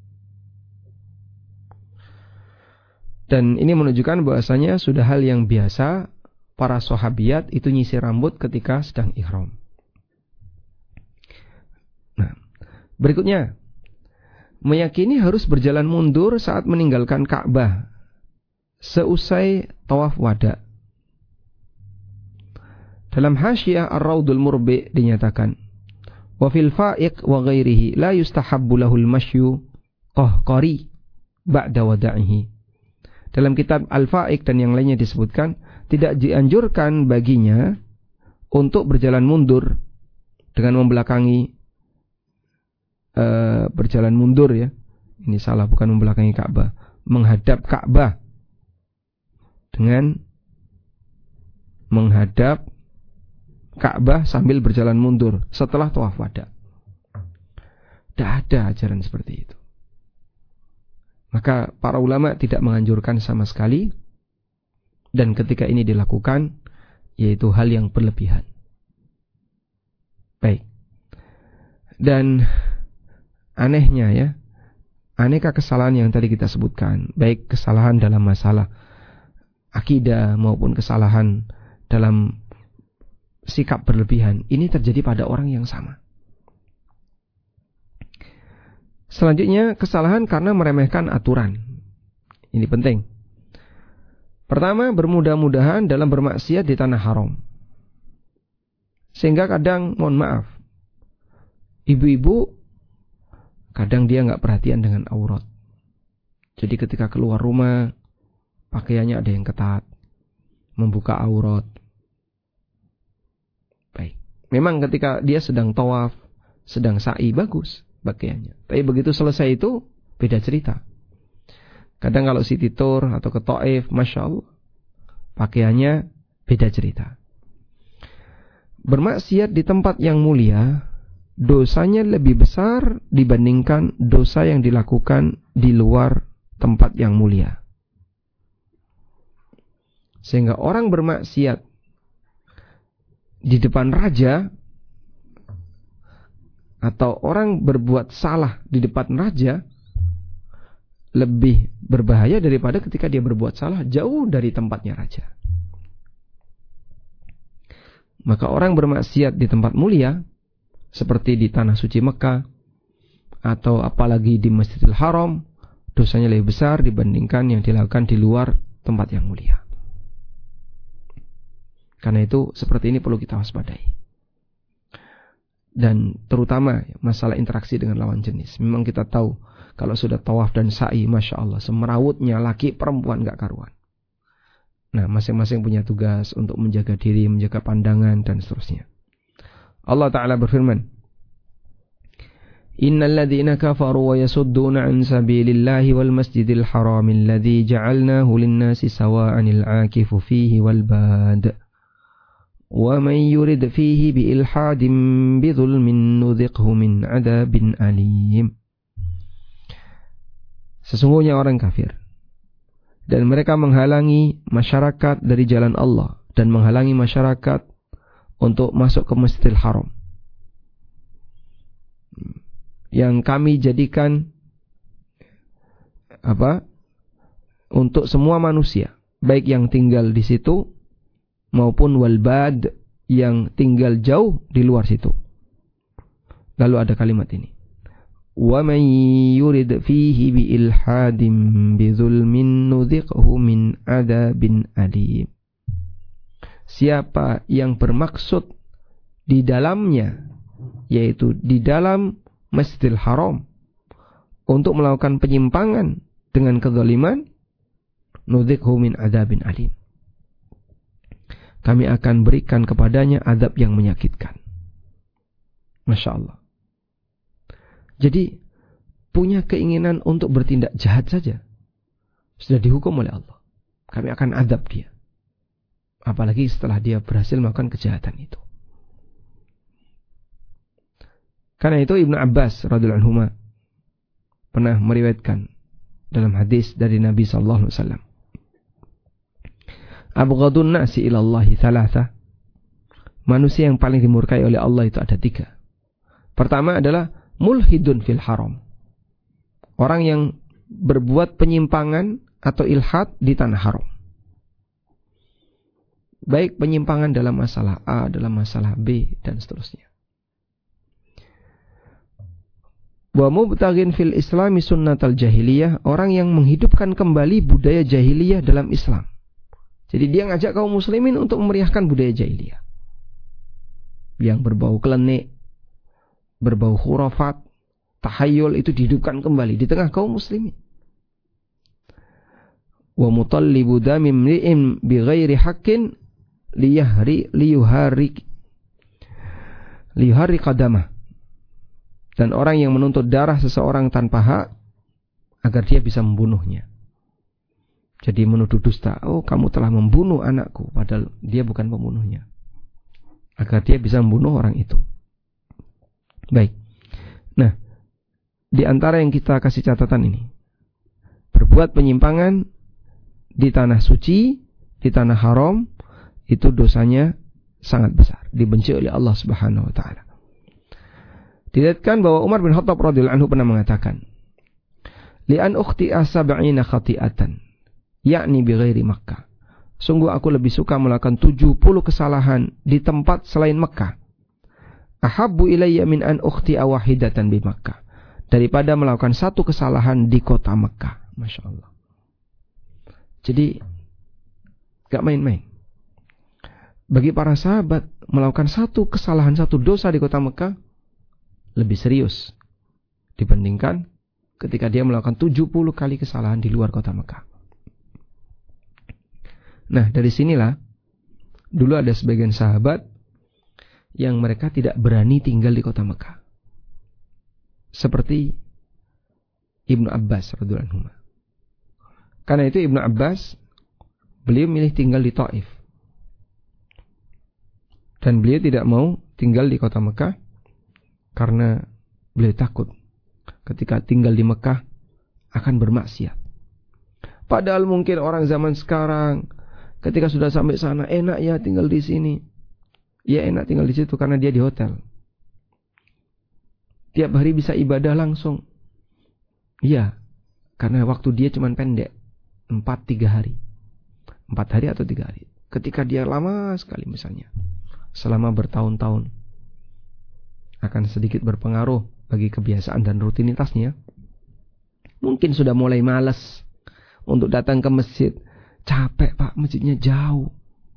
Dan ini menunjukkan bahwasanya sudah hal yang biasa para sahabiat itu nyisir rambut ketika sedang ihram. Nah, berikutnya, meyakini harus berjalan mundur saat meninggalkan Ka'bah seusai tawaf wada. Dalam Hasyiah Ar-Raudul Murbi dinyatakan, wa fil fa'iq wa ghairihi la yustahabbu lahul mashyu qahqari ba'da wada'ihi. Dalam kitab Al-Fa'iq dan yang lainnya disebutkan, tidak dianjurkan baginya untuk berjalan mundur dengan membelakangi berjalan mundur ya. Ini salah, bukan membelakangi Ka'bah, menghadap Ka'bah dengan menghadap Ka'bah sambil berjalan mundur setelah tawaf wada. Tidak ada ajaran seperti itu. Maka para ulama tidak menganjurkan sama sekali. Dan ketika ini dilakukan, yaitu hal yang berlebihan. Baik. Dan anehnya ya, aneka kesalahan yang tadi kita sebutkan, baik kesalahan dalam masalah akidah maupun kesalahan dalam sikap berlebihan, ini terjadi pada orang yang sama. Selanjutnya, kesalahan karena meremehkan aturan. Ini penting. Pertama, bermudah-mudahan dalam bermaksiat di tanah haram. Sehingga kadang, mohon maaf, ibu-ibu kadang dia nggak perhatian dengan aurat. Jadi ketika keluar rumah, pakaiannya ada yang ketat, membuka aurat. Baik. Memang ketika dia sedang tawaf, sedang sa'i, bagus pakaiannya. Tapi begitu selesai itu, beda cerita. Kadang kalau Siti Tur atau ke Taif, Masya Allah, pakaiannya beda cerita. Bermaksiat di tempat yang mulia, dosanya lebih besar dibandingkan dosa yang dilakukan di luar tempat yang mulia. Sehingga orang bermaksiat di depan raja atau orang berbuat salah di depan raja lebih berbahaya daripada ketika dia berbuat salah jauh dari tempatnya raja. Maka orang bermaksiat di tempat mulia seperti di tanah suci Mekah atau apalagi di Masjidil Haram, dosanya lebih besar dibandingkan yang dilakukan di luar tempat yang mulia. Karena itu seperti ini perlu kita waspadai. Dan terutama masalah interaksi dengan lawan jenis. Memang kita tahu kalau sudah tawaf dan sa'i, Masya Allah, semerawutnya laki perempuan gak karuan. Nah, masing-masing punya tugas untuk menjaga diri, menjaga pandangan, dan seterusnya. Allah Ta'ala berfirman, Innal ladhina kafaru wa yasudduna an sabilillahi wal masjidil haramil ladhi ja'alnahu linnasi sawa'anil akifu fihi wal bad. وَمَنْ يُرِدْ فِيهِ بِإِلْحَادٍ بِظُلْمٍ نُذِقْهُ مِنْ عَذَابٍ أَلِيمٍ. Sesungguhnya orang kafir dan mereka menghalangi masyarakat dari jalan Allah dan menghalangi masyarakat untuk masuk ke Masjidil Haram yang kami jadikan untuk semua manusia, baik yang tinggal di situ maupun walbad yang tinggal jauh di luar situ. Lalu ada kalimat ini, wa man yurid fihi bi ilhadin bi zulmin nudhiqhu min adzabin alim. Siapa yang bermaksud di dalamnya, yaitu di dalam Masjidil Haram, untuk melakukan penyimpangan dengan kezaliman, nudhiqhu min adzabin alim, kami akan berikan kepadanya azab yang menyakitkan. Masya Allah. Jadi punya keinginan untuk bertindak jahat saja sudah dihukum oleh Allah. Kami akan azab dia. Apalagi setelah dia berhasil melakukan kejahatan itu. Karena itu Ibnu Abbas radhiyallahu anhu pernah meriwayatkan dalam hadis dari Nabi sallallahu alaihi wasallam, Abghadun nasi ilallahi thalatha. Manusia yang paling dimurkai oleh Allah itu ada 3. Pertama adalah mulhidun fil haram. Orang yang berbuat penyimpangan atau ilhad di tanah haram. Baik penyimpangan dalam masalah A, dalam masalah B, dan seterusnya. Wa mubtaghin fil islami sunnatal jahiliyah. Orang yang menghidupkan kembali budaya jahiliyah dalam Islam. Jadi dia ngajak kaum muslimin untuk memeriahkan budaya jahiliyah yang berbau klenik, berbau khurafat, tahayul, itu dihidupkan kembali di tengah kaum muslimin. Wa mutallibu damim ri'in bighairi haqqin liyuhari qadamah. Dan orang yang menuntut darah seseorang tanpa hak agar dia bisa membunuhnya. Jadi menuduh dusta, oh kamu telah membunuh anakku, padahal dia bukan pembunuhnya, agar dia bisa membunuh orang itu. Baik. Nah, di antara yang kita kasih catatan ini, berbuat penyimpangan di tanah suci, di tanah haram, itu dosanya sangat besar, dibenci oleh Allah Subhanahu wa taala. Dilihatkan bahwa Umar bin Khattab radhiyallahu anhu pernah mengatakan, "Li'an ukhti'a sab'ina khati'atan." Yakni bighairi Makkah. Sungguh aku lebih suka melakukan 70 kesalahan di tempat selain Makkah. Ahabbu ilayya min an ukhti'a wahidatan bi Makkah. Daripada melakukan 1 kesalahan di kota Makkah. Masya Allah. Jadi gak main-main. Bagi para sahabat, melakukan 1 kesalahan, 1 dosa di kota Makkah lebih serius dibandingkan ketika dia melakukan 70 kali kesalahan di luar kota Makkah. Nah, dari sinilah dulu ada sebagian sahabat yang mereka tidak berani tinggal di kota Mekah. Seperti Ibnu Abbas radhiyallahu anhu. Karena itu Ibnu Abbas, beliau milih tinggal di Taif. Dan beliau tidak mau tinggal di kota Mekah karena beliau takut ketika tinggal di Mekah akan bermaksiat. Padahal mungkin orang zaman sekarang ketika sudah sampai sana, enak ya tinggal di sini. Ya enak tinggal di situ karena dia di hotel. Tiap hari bisa ibadah langsung. Iya, karena waktu dia cuma pendek. 3 hari. 4 hari atau 3 hari. Ketika dia lama sekali misalnya, selama bertahun-tahun, akan sedikit berpengaruh bagi kebiasaan dan rutinitasnya. Mungkin sudah mulai malas untuk datang ke masjid. Capek pak, masjidnya jauh.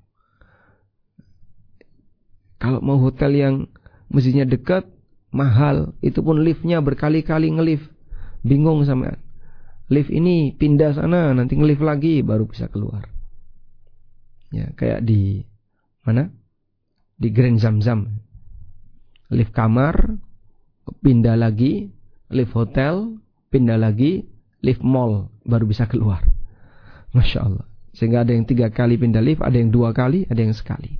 Kalau mau hotel yang masjidnya dekat, mahal. Itu pun liftnya berkali-kali ngelift. Bingung sama lift ini, pindah sana, nanti ngelift lagi baru bisa keluar. Ya, kayak di mana? Di Grand Zamzam. Lift kamar, pindah lagi, lift hotel, pindah lagi, lift mall, baru bisa keluar. Masya Allah. Sehingga ada yang 3 kali pindah lift, ada yang 2 kali, ada yang sekali.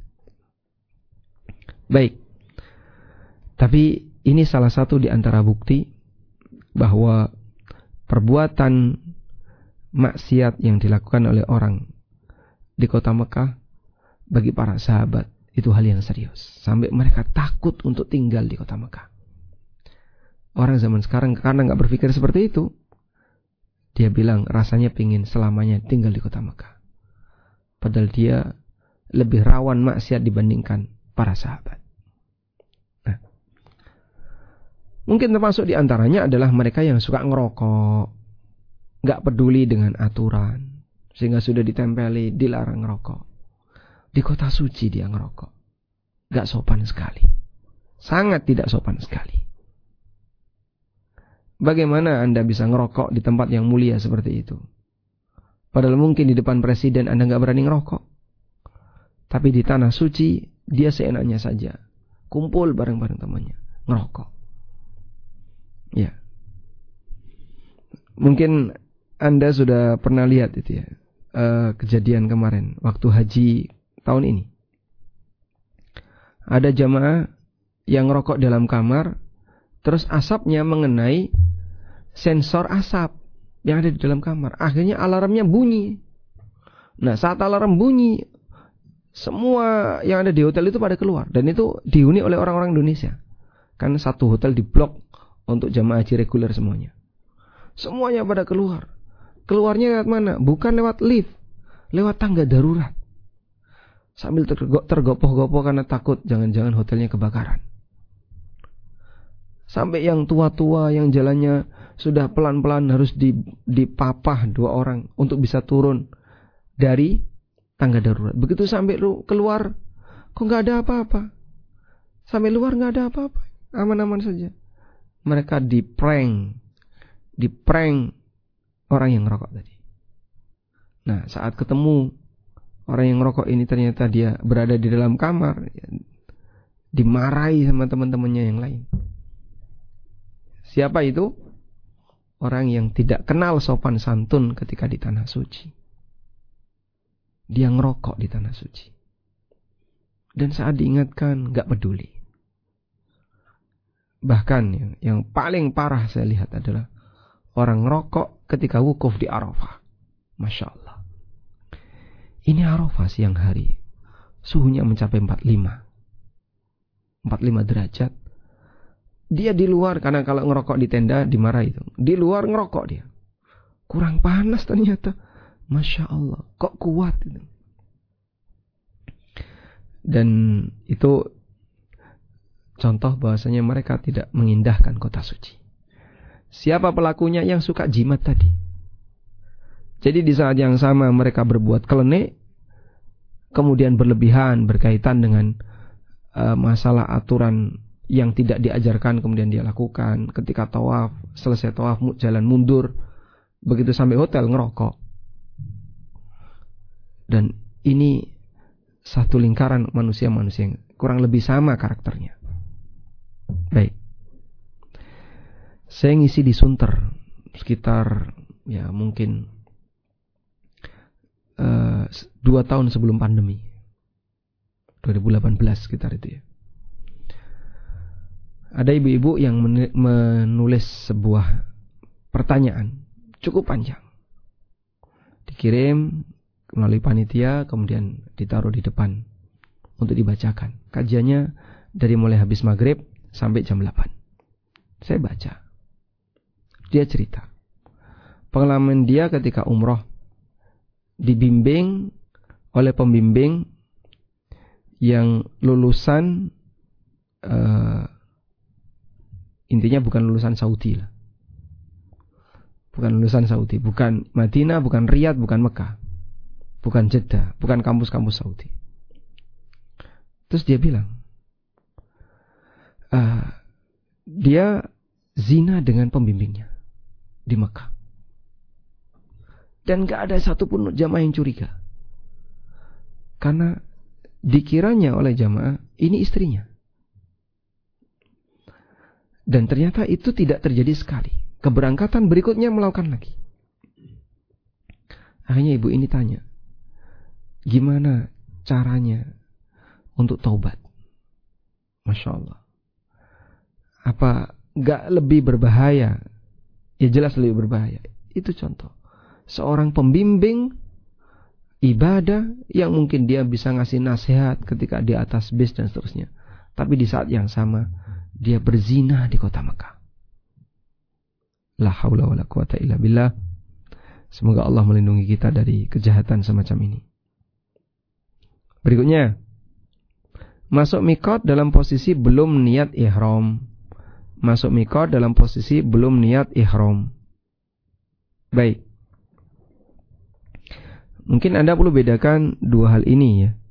Baik. Tapi ini salah satu di antara bukti bahwa perbuatan maksiat yang dilakukan oleh orang di kota Mekah bagi para sahabat itu hal yang serius. Sampai mereka takut untuk tinggal di kota Mekah. Orang zaman sekarang karena gak berpikir seperti itu, dia bilang rasanya pingin selamanya tinggal di kota Mekah. Padahal dia lebih rawan maksiat dibandingkan para sahabat. Nah, mungkin termasuk di antaranya adalah mereka yang suka ngerokok, gak peduli dengan aturan, sehingga sudah ditempeli dilarang ngerokok. Di kota suci dia ngerokok. Gak sopan sekali. Sangat tidak sopan sekali. Bagaimana Anda bisa ngerokok di tempat yang mulia seperti itu? Padahal mungkin di depan presiden Anda gak berani ngerokok. Tapi di tanah suci, dia seenaknya saja. Kumpul bareng-bareng temannya. Ngerokok. Ya. Mungkin Anda sudah pernah lihat itu ya. Kejadian kemarin. Waktu haji tahun ini. Ada jamaah yang ngerokok dalam kamar, terus asapnya mengenai sensor asap yang ada di dalam kamar. Akhirnya alarmnya bunyi. Nah, saat alarm bunyi, semua yang ada di hotel itu pada keluar. Dan itu dihuni oleh orang-orang Indonesia. Karena satu hotel diblok untuk jamaah haji reguler semuanya. Semuanya pada keluar. Keluarnya lewat mana? Bukan lewat lift, lewat tangga darurat. Sambil tergopoh-gopoh karena takut jangan-jangan hotelnya kebakaran. Sampai yang tua-tua yang jalannya sudah pelan-pelan harus dipapah 2 orang untuk bisa turun dari tangga darurat. Begitu sampai keluar, kok gak ada apa-apa. Sampai luar gak ada apa-apa. Aman-aman saja. Mereka diprank orang yang ngerokok tadi. Nah, saat ketemu orang yang ngerokok ini ternyata dia berada di dalam kamar, dimarahi sama teman-temannya yang lain. Siapa itu? Orang yang tidak kenal sopan santun ketika di tanah suci. Dia ngerokok di tanah suci. Dan saat diingatkan, gak peduli. Bahkan yang paling parah saya lihat adalah orang ngerokok ketika wukuf di Arafah. Masya Allah. Ini Arafah siang hari. Suhunya mencapai 45 derajat. Dia di luar, karena kalau ngerokok di tenda dimarahi itu. Di luar ngerokok dia. Kurang panas ternyata. Masya Allah. Kok kuat itu. Dan itu contoh bahwasanya mereka tidak mengindahkan kota suci. Siapa pelakunya? Yang suka jimat tadi. Jadi di saat yang sama mereka berbuat kelenek, kemudian berlebihan berkaitan dengan masalah aturan yang tidak diajarkan kemudian dia lakukan. Ketika tawaf, selesai tawaf jalan mundur, begitu sampai hotel ngerokok. Dan ini satu lingkaran manusia-manusia yang kurang lebih sama karakternya. Baik. Saya ngisi di Sunter sekitar ya mungkin 2 tahun sebelum pandemi, 2018 sekitar itu ya. Ada ibu-ibu yang menulis sebuah pertanyaan cukup panjang. Dikirim melalui panitia, kemudian ditaruh di depan untuk dibacakan. Kajiannya dari mulai habis maghrib sampai jam 8. Saya baca. Dia cerita pengalaman dia ketika umroh, dibimbing oleh pembimbing yang lulusan intinya bukan lulusan Saudi lah. Bukan lulusan Saudi, bukan Madinah, bukan Riyadh, bukan Mekah, bukan Jeddah, bukan kampus-kampus Saudi. Terus dia bilang, dia zina dengan pembimbingnya di Mekah. Dan gak ada satupun jamaah yang curiga. Karena dikiranya oleh jamaah, ini istrinya. Dan ternyata itu tidak terjadi sekali. Keberangkatan berikutnya melakukan lagi. Akhirnya ibu ini tanya, gimana caranya untuk taubat? Masya Allah. Apa gak lebih berbahaya? Ya jelas lebih berbahaya. Itu contoh. Seorang pembimbing ibadah yang mungkin dia bisa ngasih nasihat ketika di atas bis dan seterusnya. Tapi di saat yang sama, dia berzina di kota Mekah. La haula wa la quwata illa billah. Semoga Allah melindungi kita dari kejahatan semacam ini. Berikutnya, masuk mikot dalam posisi belum niat ihram. Masuk mikot dalam posisi belum niat ihram. Baik. Mungkin Anda perlu bedakan dua hal ini ya.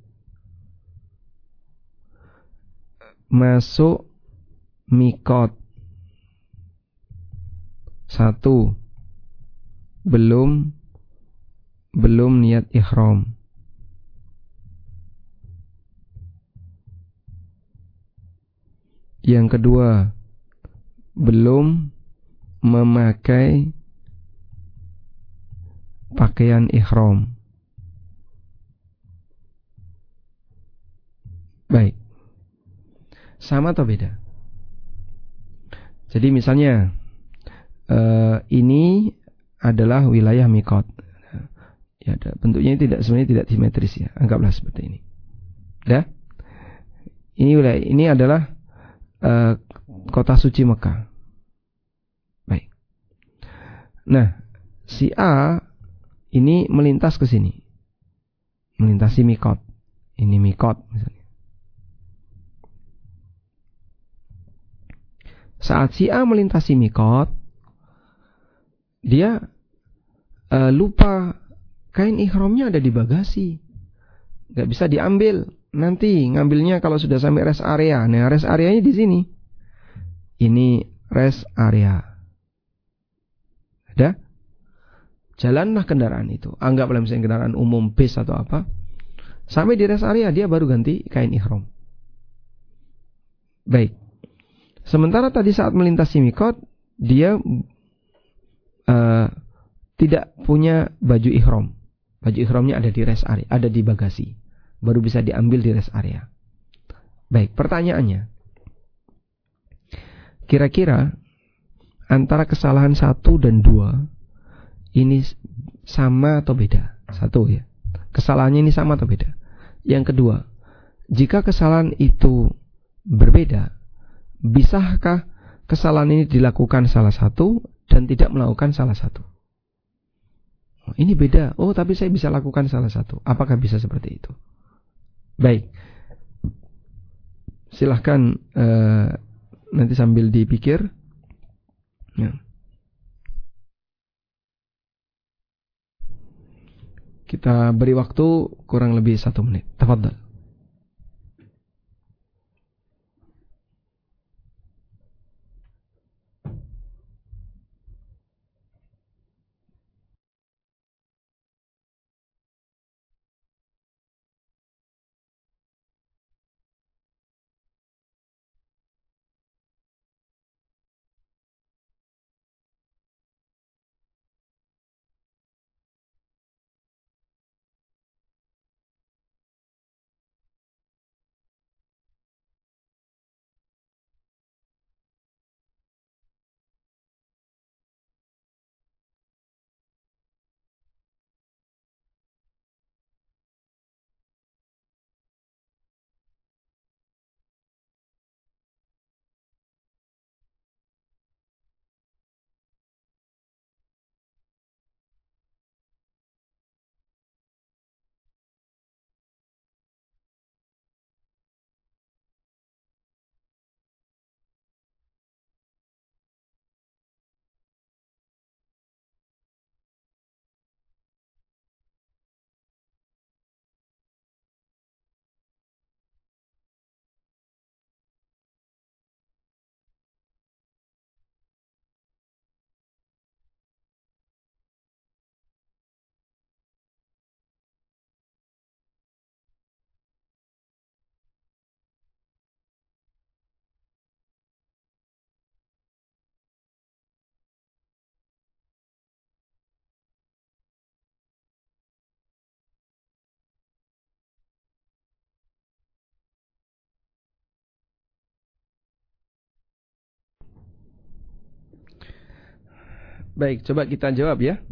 Masuk mikot. Satu, belum niat ihram. Yang kedua, belum memakai pakaian ihram. Baik. Sama atau beda? Jadi misalnya ini adalah wilayah mikot. Ya, bentuknya sebenarnya tidak simetris ya. Anggaplah seperti ini. Ya. Ini adalah kota suci Mekah. Baik. Nah, si A ini melintas ke sini. Melintasi mikot. Ini mikot misalnya. Saat si A melintasi mikot, dia lupa kain ihramnya ada di bagasi. Gak bisa diambil. Nanti ngambilnya kalau sudah sampai rest area. Nah, rest areanya di sini. Ini rest area. Ada? Jalanlah kendaraan itu. Anggaplah misalnya kendaraan umum, bis atau apa. Sampai di rest area dia baru ganti kain ihram. Baik. Sementara tadi saat melintasi mikot, dia tidak punya baju ihram. Baju ihramnya ada di rest area, ada di bagasi. Baru bisa diambil di rest area. Baik, pertanyaannya. Kira-kira antara kesalahan 1 dan 2 ini sama atau beda? 1 ya. Kesalahannya ini sama atau beda? Yang kedua, jika kesalahan itu berbeda, bisakah kesalahan ini dilakukan salah satu dan tidak melakukan salah satu? Ini beda. Oh, tapi saya bisa lakukan salah satu. Apakah bisa seperti itu? Baik. Silahkan nanti sambil dipikir. Ya. Kita beri waktu kurang lebih 1 menit. Tafadhal. Baik, coba kita jawab ya.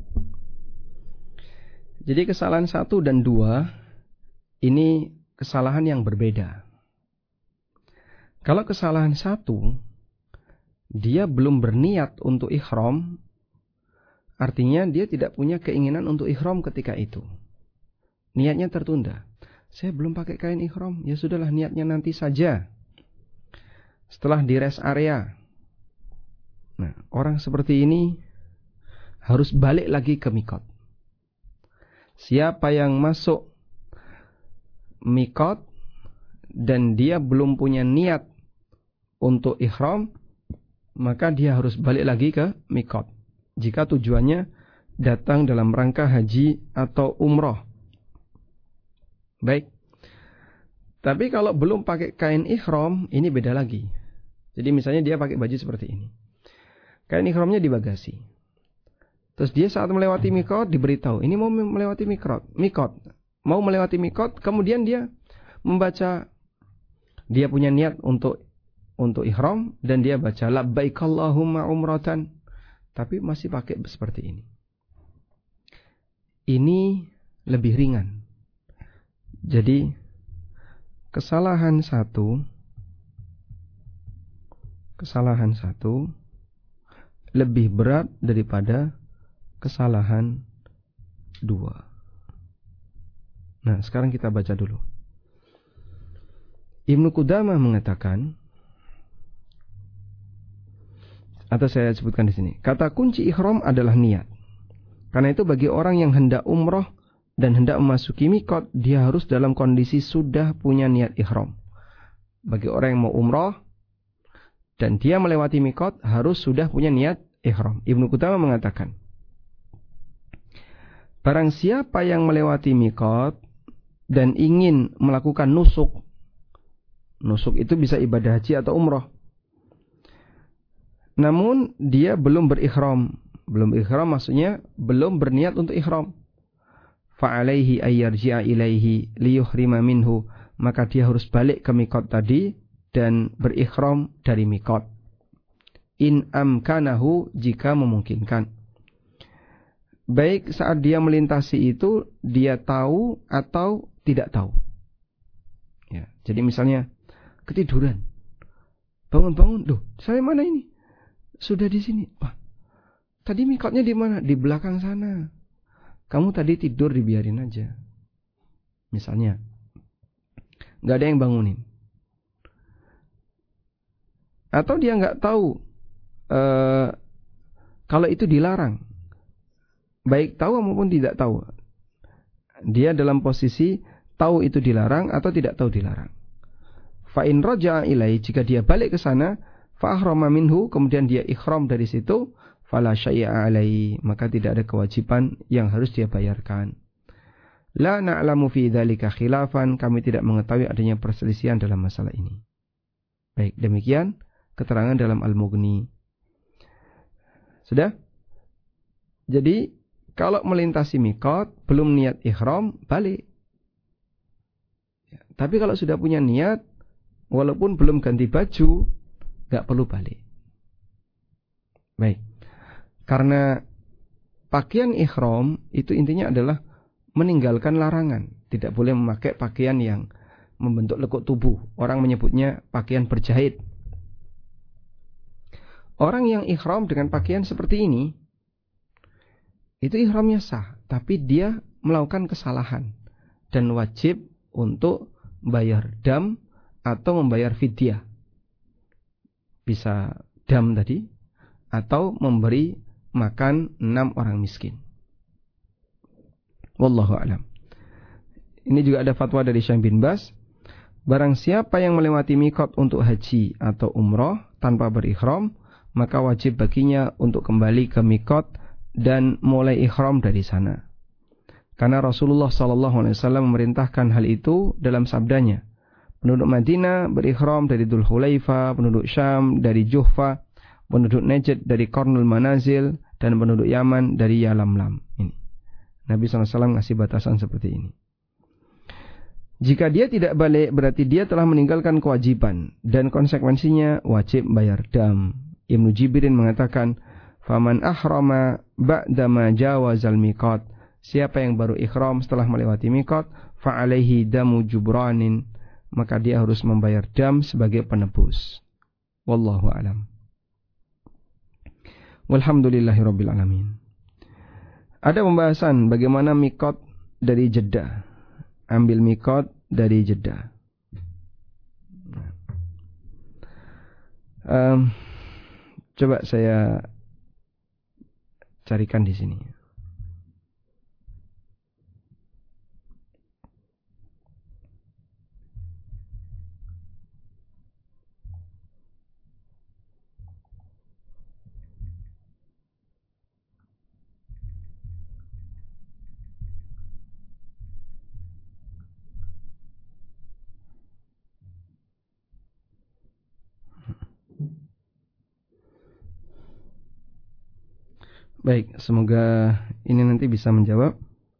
Jadi kesalahan 1 dan 2 ini kesalahan yang berbeda. Kalau kesalahan 1, dia belum berniat untuk ihram, artinya dia tidak punya keinginan untuk ihram ketika itu. Niatnya tertunda. Saya belum pakai kain ihram, ya sudahlah niatnya nanti saja. Setelah di rest area. Nah, orang seperti ini harus balik lagi ke mikot. Siapa yang masuk mikot dan dia belum punya niat untuk ihram, maka dia harus balik lagi ke mikot. Jika tujuannya datang dalam rangka haji atau umroh. Baik. Tapi kalau belum pakai kain ihram, ini beda lagi. Jadi misalnya dia pakai baju seperti ini. Kain ihramnya di bagasi. Terus dia saat melewati mikot diberitahu, ini mau melewati mikot. Mau melewati mikot, kemudian dia membaca, dia punya niat untuk ihram dan dia baca labbaik Allahumma umratan, tapi masih pakai seperti ini. Ini lebih ringan. Jadi kesalahan satu lebih berat daripada kesalahan 2. Nah, sekarang kita baca dulu. Ibnu Qudamah mengatakan, atau saya sebutkan di sini, kata kunci ihram adalah niat. Karena itu bagi orang yang hendak umroh dan hendak memasuki mikot, dia harus dalam kondisi sudah punya niat ihram. Bagi orang yang mau umroh dan dia melewati mikot, harus sudah punya niat ihram. Ibnu Qudamah mengatakan, barang siapa yang melewati mikot dan ingin melakukan nusuk itu bisa ibadah haji atau umroh, namun dia belum berikhram. Belum ihram maksudnya belum berniat untuk ihram. Fa'alaihi ayyarji'a ilaihi liyuhrima minhu, maka dia harus balik ke mikot tadi dan berikhram dari mikot. In amkanahu, jika memungkinkan. Baik saat dia melintasi itu dia tahu atau tidak tahu. Ya, jadi misalnya ketiduran, bangun-bangun, loh, saya mana ini? Sudah di sini. Wah, tadi mikotnya di mana? Di belakang sana. Kamu tadi tidur, dibiarin aja. Misalnya, nggak ada yang bangunin. Atau dia nggak tahu kalau itu dilarang. Baik tahu maupun tidak tahu. Dia dalam posisi tahu itu dilarang atau tidak tahu dilarang. Fa in raja'a ilai, jika dia balik ke sana, fa ahrama minhu, kemudian dia ihram dari situ, fala syai'a alai, maka tidak ada kewajiban yang harus dia bayarkan. La na'lamu fi dzalika khilafan, kami tidak mengetahui adanya perselisihan dalam masalah ini. Baik, demikian keterangan dalam Al-Mughni. Sudah? Jadi kalau melintasi mikot, belum niat ihram, balik. Ya, tapi kalau sudah punya niat, walaupun belum ganti baju, gak perlu balik. Baik. Karena pakaian ihram itu intinya adalah meninggalkan larangan. Tidak boleh memakai pakaian yang membentuk lekuk tubuh. Orang menyebutnya pakaian berjahit. Orang yang ihram dengan pakaian seperti ini, itu ihramnya sah, tapi dia melakukan kesalahan dan wajib untuk bayar dam atau membayar fidyah. Bisa dam tadi atau memberi makan 6 orang miskin. Wallahu a'lam. Ini juga ada fatwa dari Syekh bin Baz, barang siapa yang melewati mikot untuk haji atau umroh tanpa berihram, maka wajib baginya untuk kembali ke mikot dan mulai ihram dari sana. Karena Rasulullah SAW memerintahkan hal itu dalam sabdanya. Penduduk Madinah berihram dari Dzul Hulaifah, penduduk Syam dari Juhfa, penduduk Najd dari Qarnul Manazil, dan penduduk Yaman dari Yalamlam. Ini Nabi SAW ngasih batasan seperti ini. Jika dia tidak balik, berarti dia telah meninggalkan kewajiban dan konsekuensinya wajib bayar dam. Ibnu Jibrin mengatakan, Faman ahrama ba'dama jawazal miqat. Siapa yang baru ihram setelah melewati miqat, fa alaihi damu jubranin, maka dia harus membayar dam sebagai penebus. Wallahu a'lam. Walhamdulillahirabbil alamin. Ada pembahasan bagaimana miqat dari Jeddah. Ambil miqat dari Jeddah. Coba saya carikan di sini. Baik, semoga ini nanti bisa menjawab.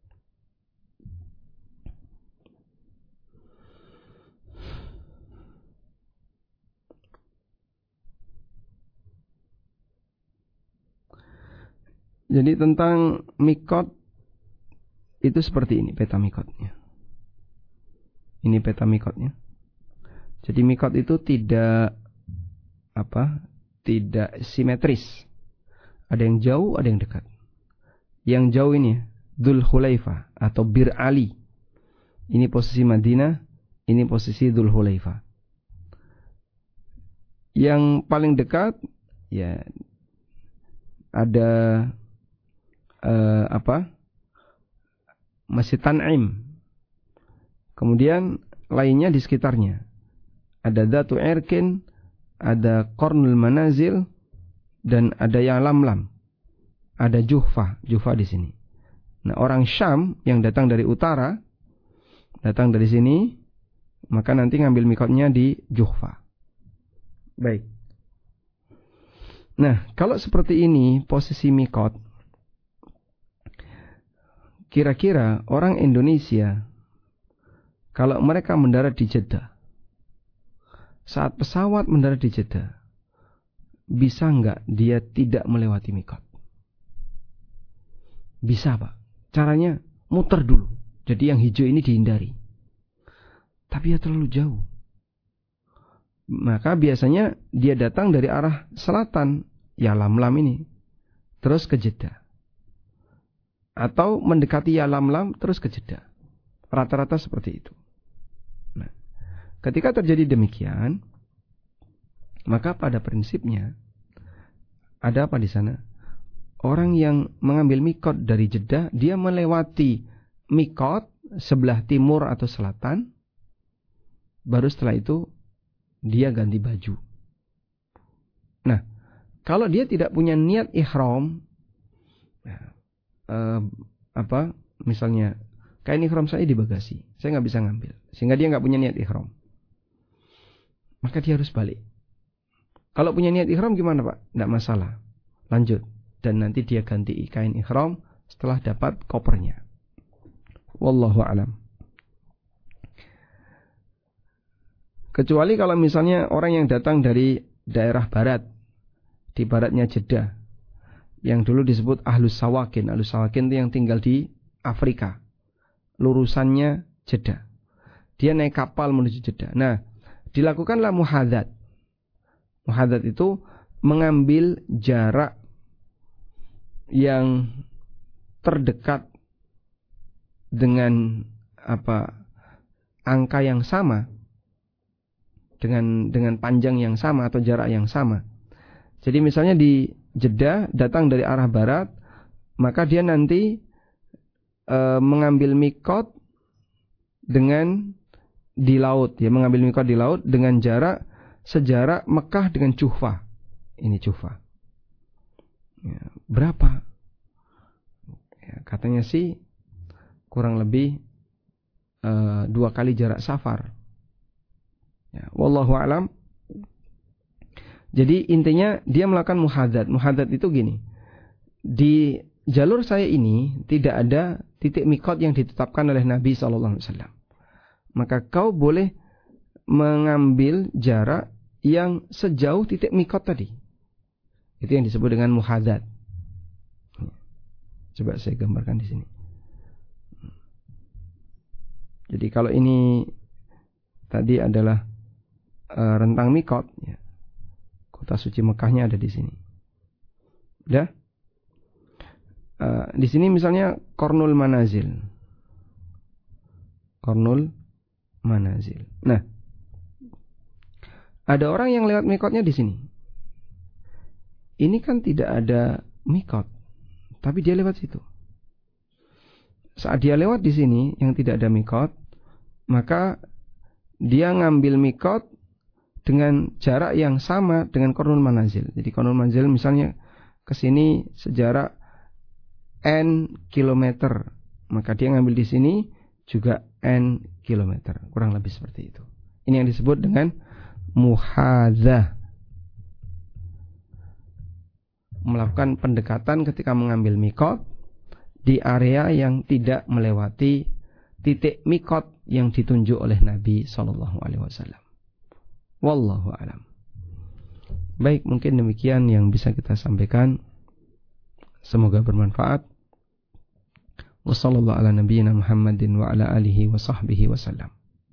Jadi tentang miqat itu seperti ini peta miqatnya. Ini peta miqatnya. Jadi miqat itu tidak simetris. Ada yang jauh, ada yang dekat. Yang jauh ini Dzul Hulaifah atau Bir Ali. Ini posisi Madinah, ini posisi Dzul Hulaifah. Yang paling dekat ya ada Masjid Tan'im. Kemudian lainnya di sekitarnya. Ada Dzatu Irkin, ada Qarnul Manazil, dan ada yang Lamlam, ada Juhfa di sini. Nah, orang Syam yang datang dari utara, datang dari sini, maka nanti ngambil miqatnya di Juhfa. Baik. Nah, kalau seperti ini posisi miqat, kira-kira orang Indonesia kalau mereka mendarat di Jeddah, saat pesawat mendarat di Jeddah, bisa enggak dia tidak melewati miqat? Bisa, Pak. Caranya muter dulu. Jadi yang hijau ini dihindari. Tapi ya terlalu jauh. Maka biasanya dia datang dari arah selatan, ya Lamlam ini, terus ke Jeddah. Atau mendekati ya Lamlam terus ke Jeddah. Rata-rata seperti itu. Nah, ketika terjadi demikian, maka pada prinsipnya ada apa di sana? Orang yang mengambil miqat dari Jeddah, dia melewati miqat sebelah timur atau selatan, baru setelah itu dia ganti baju. Nah, kalau dia tidak punya niat ihram, misalnya kain ihram saya di bagasi, saya nggak bisa ngambil, sehingga dia nggak punya niat ihram, maka dia harus balik. Kalau punya niat ihram gimana, Pak? Tidak masalah. Lanjut. Dan nanti dia ganti kain ihram setelah dapat kopernya. Wallahu a'lam. Kecuali kalau misalnya orang yang datang dari daerah barat, di baratnya Jeddah, yang dulu disebut Ahlus Sawakin. Ahlus Sawakin itu yang tinggal di Afrika. Lurusannya Jeddah. Dia naik kapal menuju Jeddah. Nah, dilakukanlah muhadzat. Muhadzat itu mengambil jarak yang terdekat dengan angka yang sama, dengan panjang yang sama atau jarak yang sama. Jadi misalnya di Jeddah datang dari arah barat, maka dia nanti mengambil miqat dengan di laut, ya, mengambil miqat di laut dengan jarak sejarak Mekah dengan Juhfa. Ini Juhfa. Ya, berapa? Ya, katanya sih kurang lebih 2 kali jarak safar. Ya, wallahu alam. Jadi intinya dia melakukan muhadzat. Muhadzat itu gini. Di jalur saya ini tidak ada titik miqat yang ditetapkan oleh Nabi SAW. Maka kau boleh mengambil jarak yang sejauh titik miqat tadi. Itu yang disebut dengan muhadzat. Coba saya gambarkan di sini. Jadi kalau ini tadi adalah rentang mikot, ya. Kota suci Mekahnya ada di sini. Udah? Di sini misalnya Qarnul Manazil. Qarnul Manazil. Nah, ada orang yang lewat mikotnya di sini. Ini kan tidak ada mikot, tapi dia lewat situ. Saat dia lewat di sini yang tidak ada mikot, maka dia ngambil mikot dengan jarak yang sama dengan Qarnul Manazil. Jadi Qarnul Manazil misalnya ke sini sejarak N kilometer, maka dia ngambil di sini juga N kilometer, kurang lebih seperti itu. Ini yang disebut dengan muhadzah, melakukan pendekatan ketika mengambil mikot di area yang tidak melewati titik mikot yang ditunjuk oleh Nabi SAW. Wallahu a'lam. Baik, mungkin demikian yang bisa kita sampaikan. Semoga bermanfaat. Wassallallahu ala nabiyyina Muhammadin wa ala alihi wa sahbihi wasallam.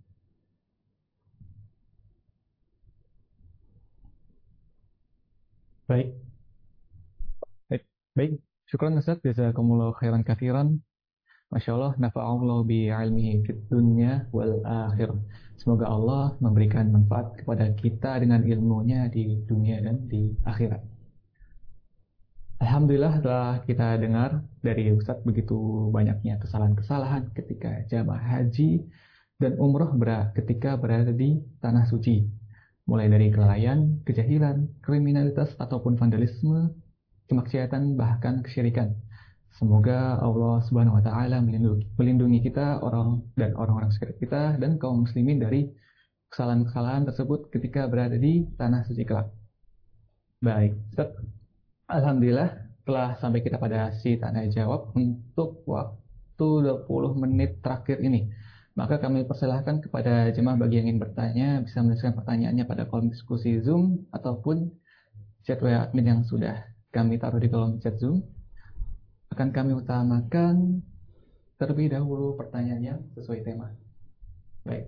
Baik, syukran Ustaz, jazakumullah khairan katsiran. Masya Allah, nafa'allahu bi'ilmihi fid dunya wal akhirah. Semoga Allah memberikan manfaat kepada kita dengan ilmunya di dunia dan di akhirat. Alhamdulillah telah kita dengar dari Ustaz begitu banyaknya kesalahan-kesalahan ketika jamaah haji dan umroh ketika berada di tanah suci. Mulai dari kelalaian, kejahilan, kriminalitas ataupun vandalisme, kemaksiatan, bahkan kesyirikan. Semoga Allah Subhanahu wa taala melindungi kita dan orang-orang sekitar kita dan kaum muslimin dari kesalahan-kesalahan tersebut ketika berada di tanah suci kelak. Baik, Ustaz. Alhamdulillah telah sampai kita pada si tanya jawab untuk waktu 20 menit terakhir ini. Maka kami persilahkan kepada jemaah bagi yang ingin bertanya bisa menuliskan pertanyaannya pada kolom diskusi Zoom ataupun chat WA admin yang sudah kami taruh di kolom chat Zoom. Akan kami utamakan terlebih dahulu pertanyaannya sesuai tema. Baik.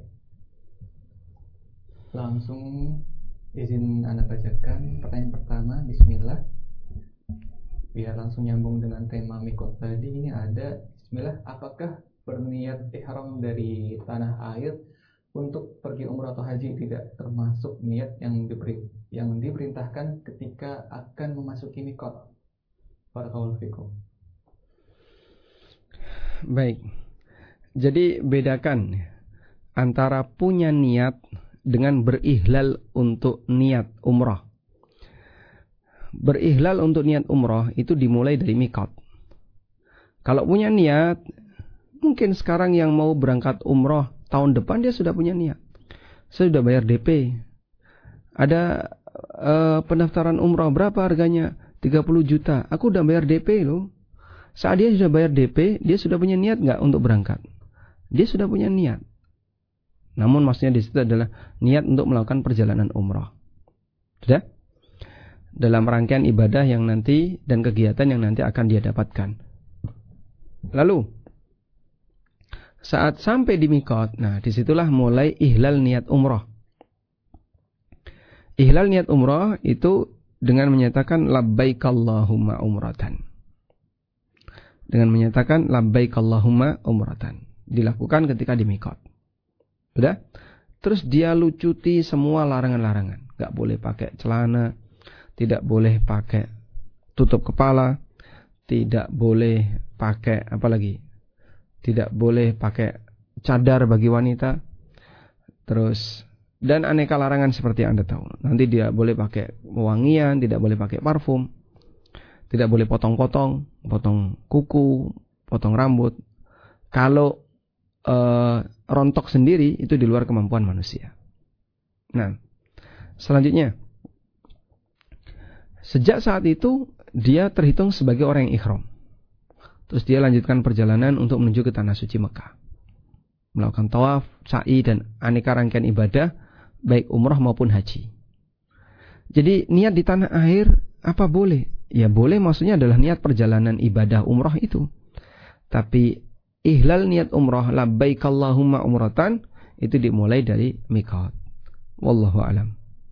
Langsung izin Anda bacakan pertanyaan pertama. Bismillah. Biar langsung nyambung dengan tema mikot tadi. Ini ada, bismillah, apakah berniat ihram dari tanah air untuk pergi umrah atau haji tidak termasuk niat yang diperintahkan ketika akan memasuki mikot? Barakallahu fikum. Baik. Jadi bedakan antara punya niat dengan berihlal untuk niat umrah. Berihlal untuk niat umrah itu dimulai dari mikot. Kalau punya niat, mungkin sekarang yang mau berangkat umrah tahun depan dia sudah punya niat. Saya sudah bayar DP. Ada pendaftaran umrah berapa harganya? 30 juta. Aku udah bayar DP loh. Saat dia sudah bayar DP, dia sudah punya niat nggak untuk berangkat? Dia sudah punya niat. Namun maksudnya di situ adalah niat untuk melakukan perjalanan umrah. Sudah? Dalam rangkaian ibadah yang nanti dan kegiatan yang nanti akan dia dapatkan. Lalu saat sampai di mikot, nah disitulah mulai ihlal niat umrah. Ihlal niat umrah itu dengan menyatakan labbaik Allahumma umratan. Dengan menyatakan labbaik Allahumma umratan. Dilakukan ketika di mikot. Sudah? Terus dia lucuti semua larangan-larangan. Gak boleh pakai celana, tidak boleh pakai tutup kepala, tidak boleh pakai apa lagi? Tidak boleh pakai cadar bagi wanita. Terus dan aneka larangan seperti yang Anda tahu. Nanti dia boleh pakai wangian, tidak boleh pakai parfum, tidak boleh potong-potong, potong kuku, potong rambut. Kalau rontok sendiri itu di luar kemampuan manusia. Nah, selanjutnya, sejak saat itu dia terhitung sebagai orang yang ihram. Terus dia lanjutkan perjalanan untuk menuju ke tanah suci Mekah, melakukan tawaf, sa'i dan aneka rangkaian ibadah baik umrah maupun haji. Jadi niat di tanah air apa boleh? ya boleh, maksudnya adalah niat perjalanan ibadah umrah itu. Tapi ihlal niat umrah, labbaik Allahumma umratan, itu dimulai dari miqat. Wallahu alam.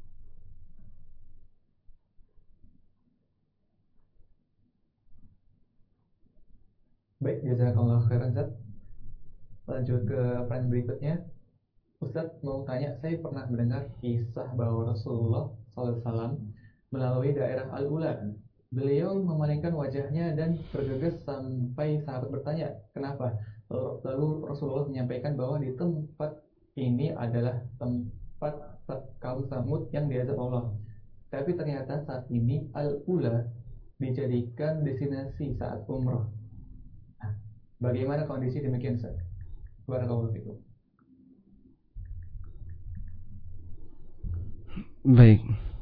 Baik, jazakallah khairan Ustaz. Lanjut ke pertanyaan berikutnya. Ustaz mau tanya, saya pernah mendengar kisah bahwa Rasulullah SAW melalui daerah Al-Ula. Beliau memalingkan wajahnya dan bergegas sampai sahabat bertanya, kenapa? Lalu Rasulullah menyampaikan bahwa di tempat ini adalah tempat kaum Samud yang diazab Allah. Tapi ternyata saat ini Al-Ula dijadikan destinasi saat umroh. Nah, bagaimana kondisi demikian, Ustaz? Barakallahu fikum. Baik.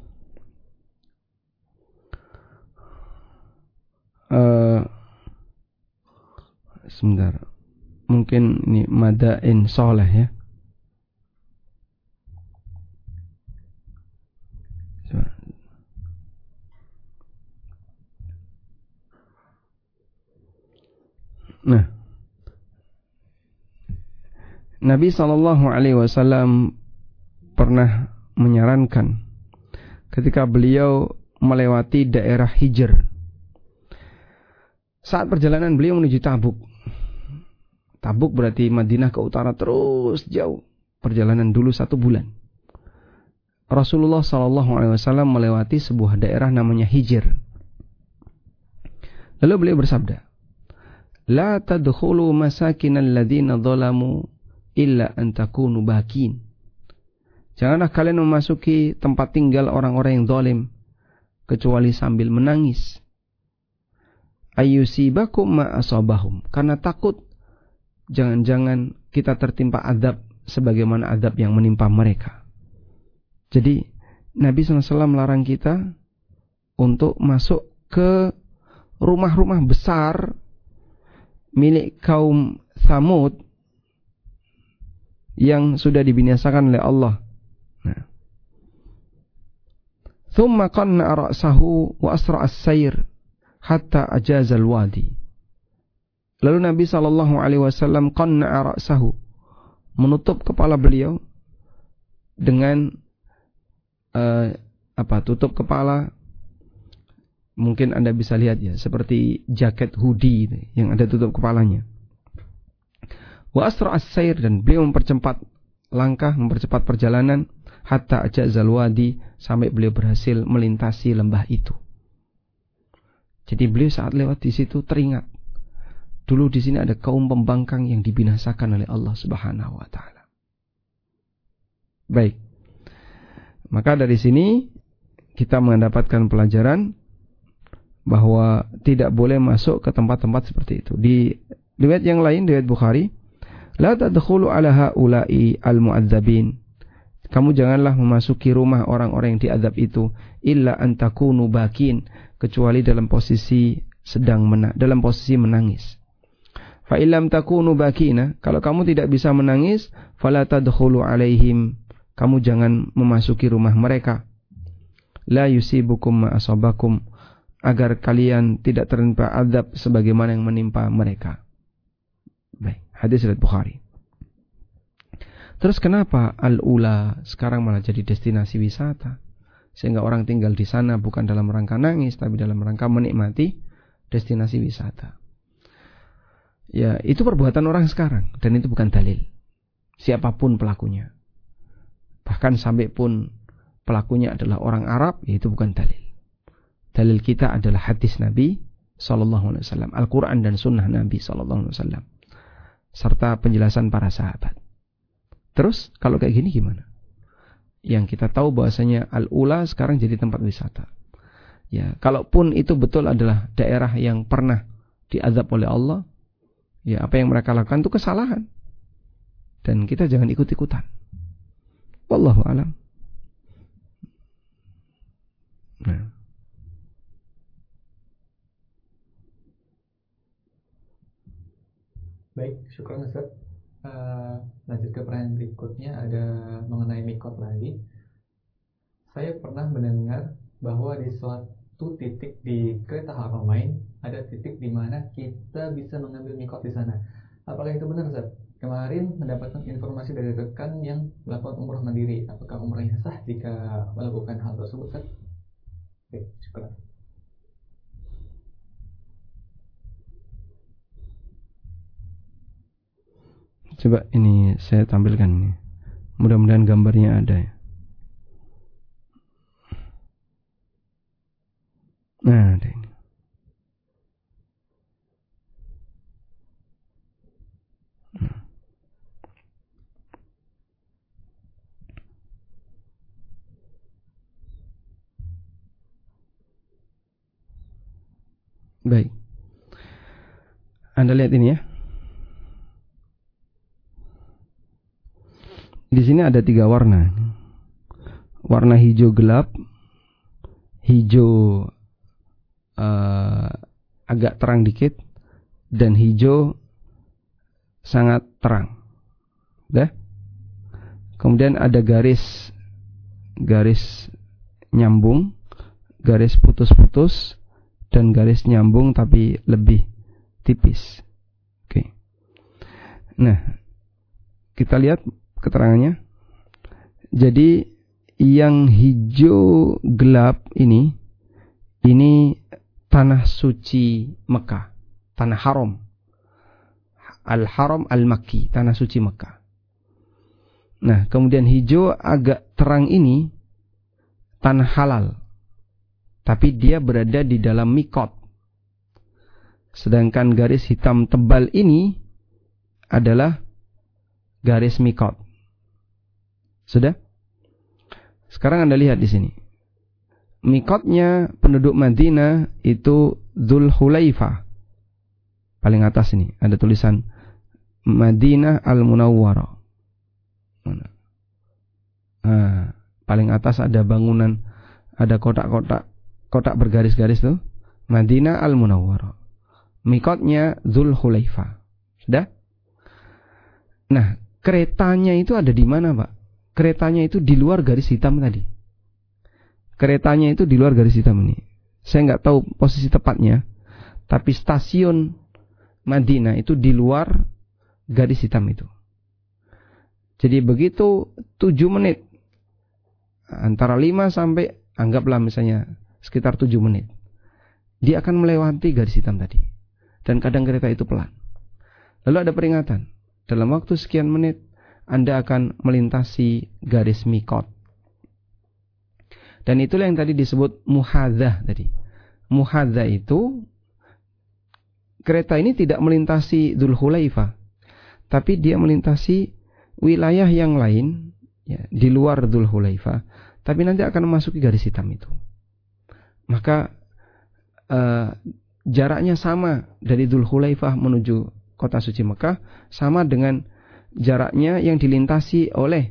Sebentar. Mungkin ini madain soleh ya. Nah, Nabi SAW pernah menyarankan ketika beliau melewati daerah Hijr. Saat perjalanan beliau menuju Tabuk. Tabuk berarti Madinah ke utara terus jauh. Perjalanan dulu 1 bulan. Rasulullah SAW melewati sebuah daerah namanya Hijr. Lalu beliau bersabda, La tadkhulu masakinal ladzina zalamu illa an takunu bakin. Janganlah kalian memasuki tempat tinggal orang-orang yang zalim kecuali sambil menangis. Ayyusibakum ma asabahum, karena takut jangan-jangan kita tertimpa azab sebagaimana azab yang menimpa mereka. Jadi Nabi SAW melarang kita untuk masuk ke rumah-rumah besar milik kaum Tsamud yang sudah dibinasakan oleh Allah. Nah. Thumma qanna ra'sahu wa asra as-sayr hatta ajazal wadi. Lalu Nabi SAW qanna ra'sahu, menutup kepala beliau dengan tutup kepala. Mungkin Anda bisa lihat ya, seperti jaket hoodie yang ada tutup kepalanya. Wa asra as-sayr, dan beliau mempercepat langkah, mempercepat perjalanan hatta ajazal wadi, sampai beliau berhasil melintasi lembah itu. Jadi beliau saat lewat di situ teringat, dulu di sini ada kaum pembangkang yang dibinasakan oleh Allah Subhanahu wa taala. Baik. Maka dari sini kita mendapatkan pelajaran bahwa tidak boleh masuk ke tempat-tempat seperti itu. Di riwayat yang lain, riwayat Bukhari, la tadkhulu ala haula'i al-mu'adzabin. Kamu janganlah memasuki rumah orang-orang yang diazab itu illa an takunu bakin, kecuali dalam posisi dalam posisi menangis. Fa illam takunu bakina, kalau kamu tidak bisa menangis, fala tadkhulu alaihim, kamu jangan memasuki rumah mereka. La yusibukum ma asabakum, agar kalian tidak tertimpa azab sebagaimana yang menimpa mereka. Baik, hadis riwayat Bukhari. Terus kenapa Al-Ula sekarang malah jadi destinasi wisata? Sehingga orang tinggal di sana bukan dalam rangka nangis, tapi dalam rangka menikmati destinasi wisata. Ya, itu perbuatan orang sekarang, dan itu bukan dalil. Siapapun pelakunya. Bahkan sampai pun pelakunya adalah orang Arab, ya itu bukan dalil. Dalil kita adalah hadis Nabi SAW, Al-Quran dan Sunnah Nabi SAW, serta penjelasan para sahabat. Terus kalau kayak gini gimana? Yang kita tahu bahwasanya Al-Ula sekarang jadi tempat wisata. Ya, kalaupun itu betul adalah daerah yang pernah diazab oleh Allah, ya apa yang mereka lakukan itu kesalahan. Dan kita jangan ikut-ikutan. Wallahu a'lam. Nah. Baik, syukur Ustaz. Lanjut ke pertanyaan berikutnya, ada mengenai mikot lagi. Saya pernah mendengar bahwa di sholat satu titik di kereta Haramain, ada titik di mana kita bisa mengambil mikot di sana. Apakah itu benar, Ustaz? Kemarin mendapatkan informasi dari rekan yang melakukan umrah mandiri. Apakah umrahnya sah jika melakukan hal tersebut, Ustaz? Oke, syukur. Coba ini saya tampilkan ini. Mudah-mudahan gambarnya ada ya. Nah, ada ini. Baik. Anda lihat ini ya. Di sini ada 3 warna. Warna hijau gelap, hijau agak terang dikit, dan hijau sangat terang. Udah? Kemudian ada garis nyambung, garis putus-putus, dan garis nyambung tapi lebih tipis. Oke. Nah, kita lihat keterangannya. Jadi yang hijau gelap ini tanah suci Mekah, tanah haram, Al-Haram Al-Makki, tanah suci Mekah. Nah, kemudian hijau agak terang ini tanah halal, tapi dia berada di dalam mikot. Sedangkan garis hitam tebal ini adalah garis mikot. Sudah? Sekarang Anda lihat di sini. Mikotnya penduduk Madinah itu Dzul Hulaifah. Paling atas ini ada tulisan Madinah Al-Munawwarah. Nah, paling atas ada bangunan, ada kotak bergaris-garis tuh. Madinah Al-Munawwarah. Mikotnya Dzul Hulaifah. Sudah? Nah, keretanya itu ada di mana, Pak? Keretanya itu di luar garis hitam tadi. Keretanya itu di luar garis hitam ini. Saya nggak tahu posisi tepatnya, tapi stasiun Madinah itu di luar garis hitam itu. Jadi begitu 7 menit, antara 5 sampai, anggaplah misalnya sekitar 7 menit, dia akan melewati garis hitam tadi. Dan kadang kereta itu pelan. Lalu ada peringatan, dalam waktu sekian menit Anda akan melintasi garis mikot. Dan itulah yang tadi disebut muhadzah tadi. Muhadzah itu, kereta ini tidak melintasi Dzul Hulaifah, tapi dia melintasi wilayah yang lain ya, di luar Dzul Hulaifah, tapi nanti akan memasuki garis hitam itu. Maka jaraknya sama dari Dzul Hulaifah menuju kota suci Mekah, sama dengan jaraknya yang dilintasi oleh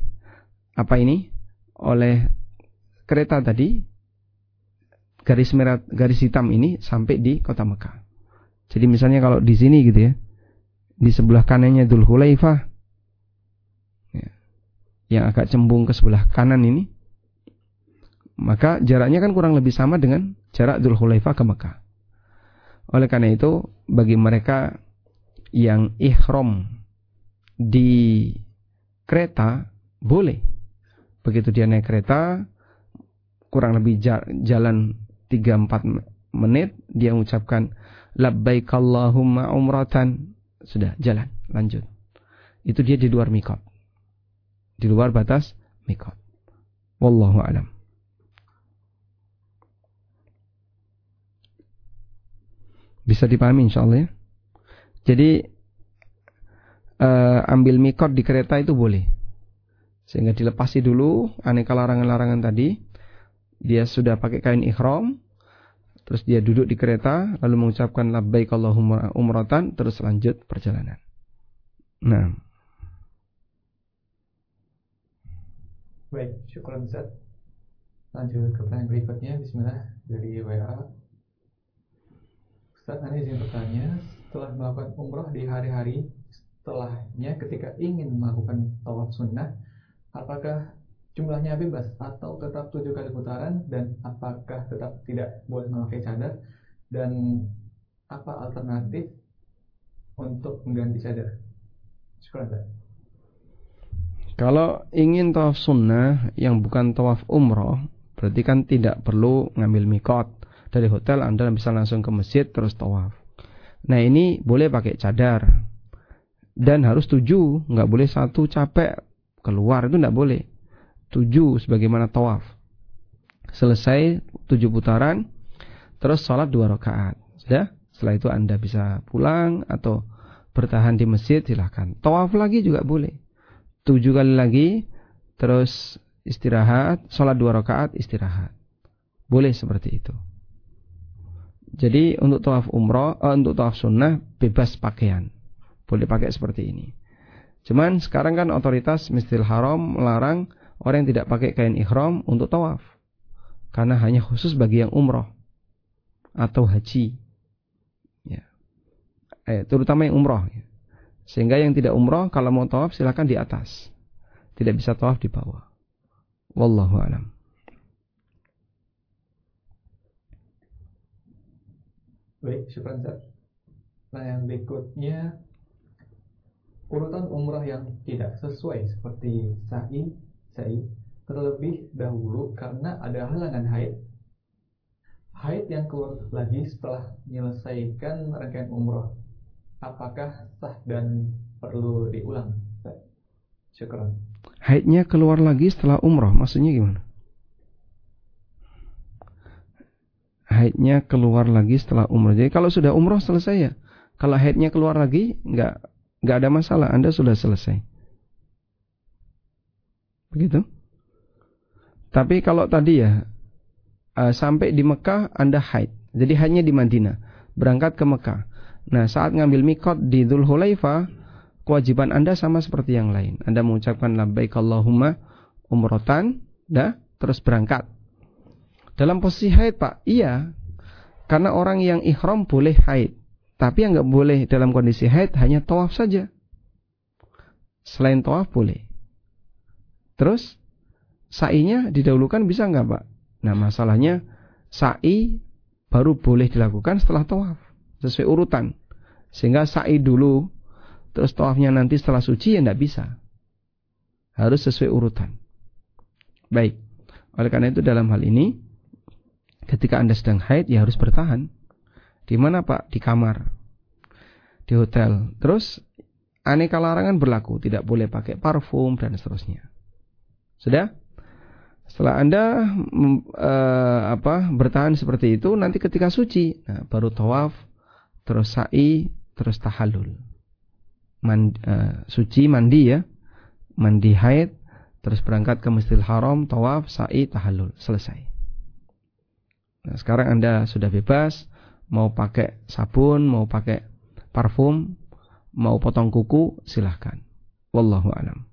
oleh kereta tadi, garis merah, garis hitam ini sampai di kota Mekah. Jadi misalnya kalau di sini gitu ya, di sebelah kanannya Dzul Hulaifah, ya, yang agak cembung ke sebelah kanan ini, maka jaraknya kan kurang lebih sama dengan jarak Dzul Hulaifah ke Mekah. Oleh karena itu, bagi mereka yang ihram di kereta, boleh. Begitu dia naik kereta, kurang lebih jalan 3-4 menit, dia mengucapkan labbaik Allahumma umratan, sudah jalan, lanjut. Itu dia di luar mikot, di luar batas mikot. Wallahu a'lam. Bisa dipahami insyaallah ya. Jadi ambil mikot di kereta itu boleh, sehingga dilepasi dulu aneka larangan-larangan tadi. Dia sudah pakai kain ihram, terus dia duduk di kereta, lalu mengucapkan labbaik Allahumma umratan, terus lanjut perjalanan. Nah, baik, syukur Ustaz. Lanjut ke pertanyaan berikutnya. Bismillah, dari WA. Ustaz, Anda izin bertanya, setelah melakukan umrah di hari-hari setelahnya, ketika ingin melakukan tawaf sunnah, apakah jumlahnya bebas atau tetap 7 kali putaran, dan apakah tetap tidak boleh memakai cadar, dan apa alternatif untuk mengganti cadar? Syukur. Kalau ingin tawaf sunnah yang bukan tawaf umroh, berarti kan tidak perlu ngambil mikot. Dari hotel Anda bisa langsung ke masjid terus tawaf. Nah ini boleh pakai cadar. Dan harus 7, nggak boleh 1 capek keluar, itu nggak boleh. 7 sebagaimana tawaf. Selesai 7 putaran, terus sholat 2 rakaat. Sudah? Setelah itu Anda bisa pulang atau bertahan di masjid, silahkan. Tawaf lagi juga boleh. 7 kali lagi, terus istirahat, sholat 2 rakaat, istirahat. Boleh seperti itu. Jadi untuk tawaf umroh, untuk tawaf sunnah bebas pakaian, boleh pakai seperti ini. Cuman sekarang kan otoritas Masjidil Haram melarang orang yang tidak pakai kain ihram untuk tawaf, karena hanya khusus bagi yang umroh atau haji, ya. Terutama yang umroh. Ya. Sehingga yang tidak umroh kalau mau tawaf silakan di atas, tidak bisa tawaf di bawah. Wallahu a'lam. Baik, syukran Ustaz. Nah yang berikutnya, urutan umrah yang tidak sesuai seperti sa'i terlebih dahulu karena ada halangan haid yang keluar lagi setelah menyelesaikan rangkaian umrah, apakah sah dan perlu diulang? Syukran. Haidnya keluar lagi setelah umrah, maksudnya gimana? Haidnya keluar lagi setelah umrah. Jadi kalau sudah umrah selesai ya. Kalau haidnya keluar lagi nggak ada masalah, Anda sudah selesai. Begitu. Tapi kalau tadi ya sampai di Mekah Anda haid. Jadi haidnya di Madinah, berangkat ke Mekah. Nah, saat ngambil mikot di Dzulhulaifah, kewajiban Anda sama seperti yang lain. Anda mengucapkan labbaik Allahumma umratan, terus berangkat. Dalam posisi haid Pak, iya. Karena orang yang ihram boleh haid. Tapi yang nggak boleh dalam kondisi haid hanya tawaf saja. Selain tawaf boleh. Terus sa'inya didahulukan bisa nggak Pak? Nah masalahnya sa'i baru boleh dilakukan setelah tawaf, sesuai urutan. Sehingga sa'i dulu, terus tawafnya nanti setelah suci ya nggak bisa. Harus sesuai urutan. Baik. Oleh karena itu dalam hal ini, ketika Anda sedang haid, ya harus bertahan. Di mana Pak? Di kamar, di hotel. Terus aneka larangan berlaku, tidak boleh pakai parfum dan seterusnya. Sudah? Setelah Anda bertahan seperti itu, nanti ketika suci, baru tawaf, terus sa'i, terus tahallul. Suci, mandi ya, mandi haid, terus berangkat ke Masjidil Haram, tawaf, sa'i, tahallul, selesai. Nah, sekarang Anda sudah bebas, mau pakai sabun, mau pakai parfum, mau potong kuku, silahkan. Wallahu a'lam.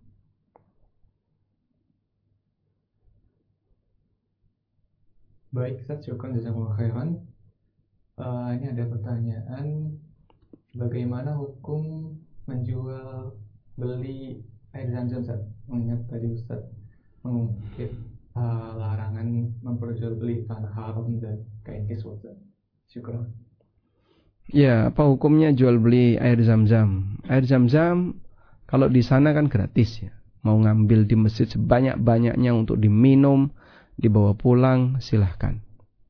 Baik, Ustaz, syukran jazakumullah khairan. Ini ada pertanyaan, bagaimana hukum menjual beli air zam-zam, Ustaz? Mengingat tadi Ustaz mengungkit larangan memperjualbeli tanah haram dan kain kiswah. Syukur. Ya, apa hukumnya jual beli air zam-zam? Air zam-zam kalau di sana kan gratis ya. Mau ngambil di masjid sebanyak-banyaknya untuk diminum, dibawa pulang, silahkan.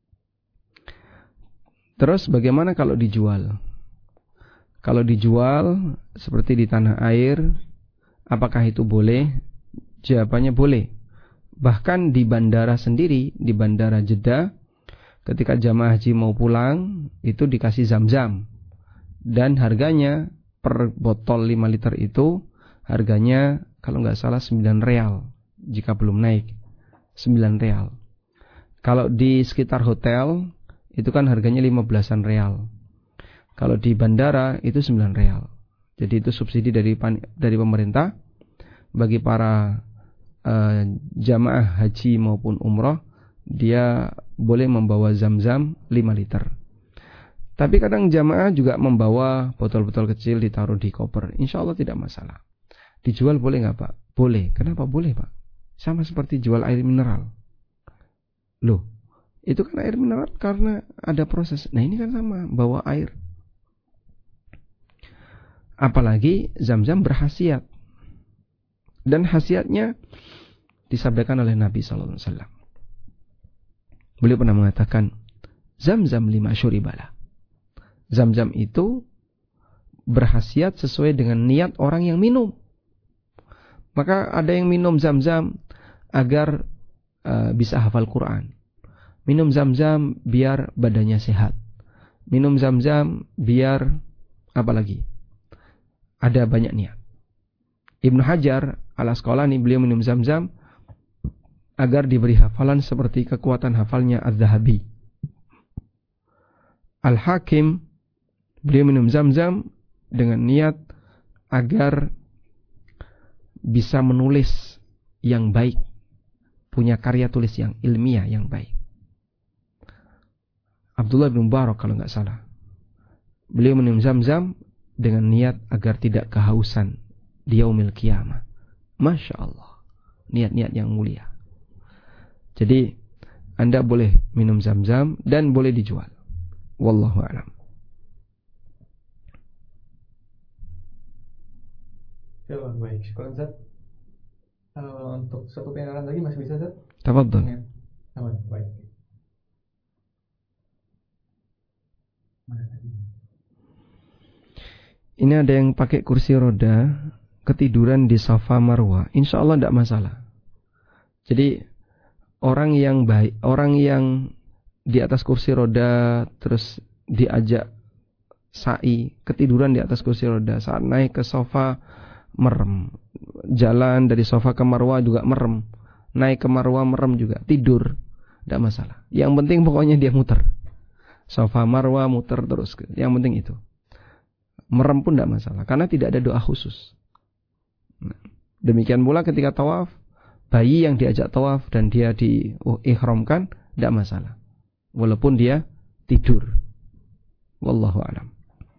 Terus bagaimana kalau dijual? Kalau dijual seperti di tanah air, apakah itu boleh? Jawabannya boleh. Bahkan di bandara sendiri, di bandara Jeddah, ketika jamaah haji mau pulang, itu dikasih zam-zam. Dan harganya per botol 5 liter itu, harganya kalau nggak salah 9 real. Jika belum naik, 9 real. Kalau di sekitar hotel, itu kan harganya 15-an real. Kalau di bandara, itu 9 real. Jadi itu subsidi dari pemerintah bagi para jamaah haji maupun umroh, dia boleh membawa zam-zam 5 liter. Tapi kadang jamaah juga membawa botol-botol kecil ditaruh di koper. Insya Allah tidak masalah. Dijual boleh nggak Pak? Boleh. Kenapa boleh Pak? Sama seperti jual air mineral. Loh, itu kan air mineral karena ada proses. Nah ini kan sama, bawa air. Apalagi Zam-Zam berkhasiat. Dan khasiatnya disabdakan oleh Nabi SAW. Beliau pernah mengatakan, Zam-Zam lima syuribala. Zam-Zam itu berkhasiat sesuai dengan niat orang yang minum. Maka ada yang minum Zam-Zam agar bisa hafal Quran. Minum Zam-Zam biar badannya sehat. Minum Zam-Zam biar apa lagi? Ada banyak niat. Ibnu Hajar al-Asqalani beliau minum Zam-Zam agar diberi hafalan seperti kekuatan hafalnya Az-Zahabi. Al-Hakim beliau minum Zam-Zam dengan niat agar bisa menulis yang baik, punya karya tulis yang ilmiah yang baik. Abdullah bin Mubarak kalau nggak salah, beliau minum Zam-Zam dengan niat agar tidak kehausan di yaumil qiyamah. Masya Allah, niat-niat yang mulia. Jadi Anda boleh minum Zam-Zam dan boleh dijual. Wallahu a'lam. Ya, baik. Syukur Ustaz. Untuk satu penyaran lagi masih bisa Ustaz? Tafadhol. Aman, baik. Ini ada yang pakai kursi roda ketiduran di Safa Marwa. Insya Allah tidak masalah. Jadi orang yang baik, orang yang di atas kursi roda terus diajak sa'i, ketiduran di atas kursi roda, saat naik ke Safa merem, jalan dari Safa ke Marwa juga merem, naik ke Marwa merem juga, tidur, tidak masalah. Yang penting pokoknya dia muter Safa Marwa, muter terus. Yang penting itu. Merem pun tidak masalah, karena tidak ada doa khusus. Demikian pula ketika tawaf, bayi yang diajak tawaf dan dia diihramkan, tidak masalah, walaupun dia tidur. Wallahu a'lam.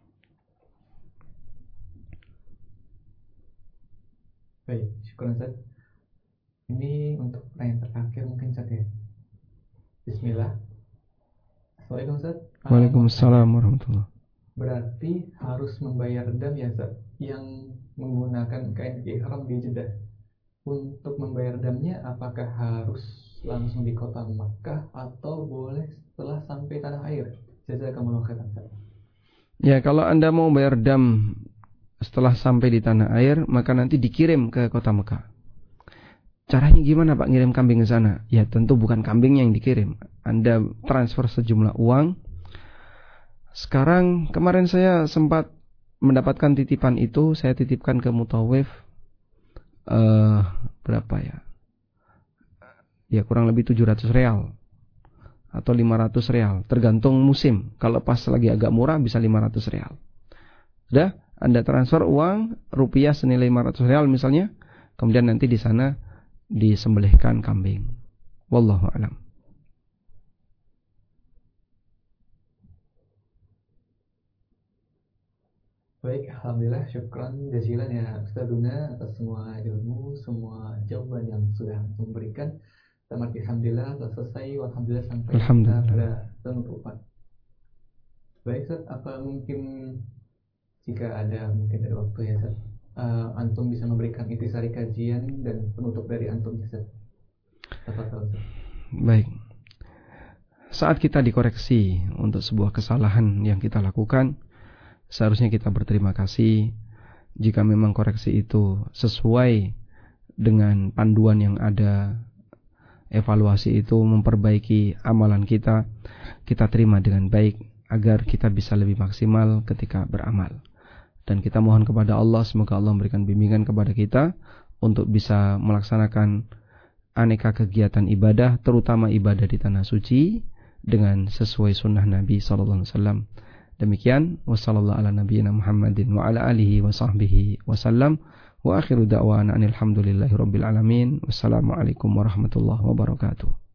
Baik, syukur Ustaz. Ini untuk pertanyaan terakhir mungkin Ustaz ya. Bismillah. Assalamualaikum Ustaz. Waalaikumsalam warahmatullahi. Berarti harus membayar dam ya Ustaz, yang menggunakan kain ihram di Jeddah. Untuk membayar damnya apakah harus langsung di kota Makkah atau boleh setelah sampai tanah air? Jazakumullah khairan Ustaz. Ya, kalau Anda mau bayar dam setelah sampai di tanah air, maka nanti dikirim ke kota Mekah. Caranya gimana Pak ngirim kambing ke sana? Ya tentu bukan kambingnya yang dikirim. Anda transfer sejumlah uang. Sekarang kemarin saya sempat mendapatkan titipan itu, saya titipkan ke mutawif berapa ya? Ya kurang lebih 700 real atau 500 real, tergantung musim. Kalau pas lagi agak murah bisa 500 real. Sudah, Anda transfer uang rupiah senilai 500 real misalnya, kemudian nanti di sana disembelihkan kambing. Wallahu a'lam. Baik, alhamdulillah, syukran jazilan ya Ustazuna atas semua ilmu, semua jawaban yang sudah memberikan. Tamat alhamdulillah, telah selesai. Alhamdulillah sampai kita pada penutupan. Baik Ustaz, apa mungkin jika ada waktu ya Ustaz, antum bisa memberikan intisari kajian dan penutup dari antum Ustaz. Baik. Saat kita dikoreksi untuk sebuah kesalahan yang kita lakukan, seharusnya kita berterima kasih jika memang koreksi itu sesuai dengan panduan yang ada. Evaluasi itu memperbaiki amalan kita, kita terima dengan baik agar kita bisa lebih maksimal ketika beramal. Dan kita mohon kepada Allah, semoga Allah memberikan bimbingan kepada kita untuk bisa melaksanakan aneka kegiatan ibadah, terutama ibadah di tanah suci dengan sesuai sunnah Nabi SAW. Demikian, wassallallahu ala nabiyyina Muhammadin wa ala alihi wa sahbihi wasallam. Wa akhiru da'wana anil hamdulillahi rabbil alamin. Wassalamualaikum warahmatullahi wabarakatuh.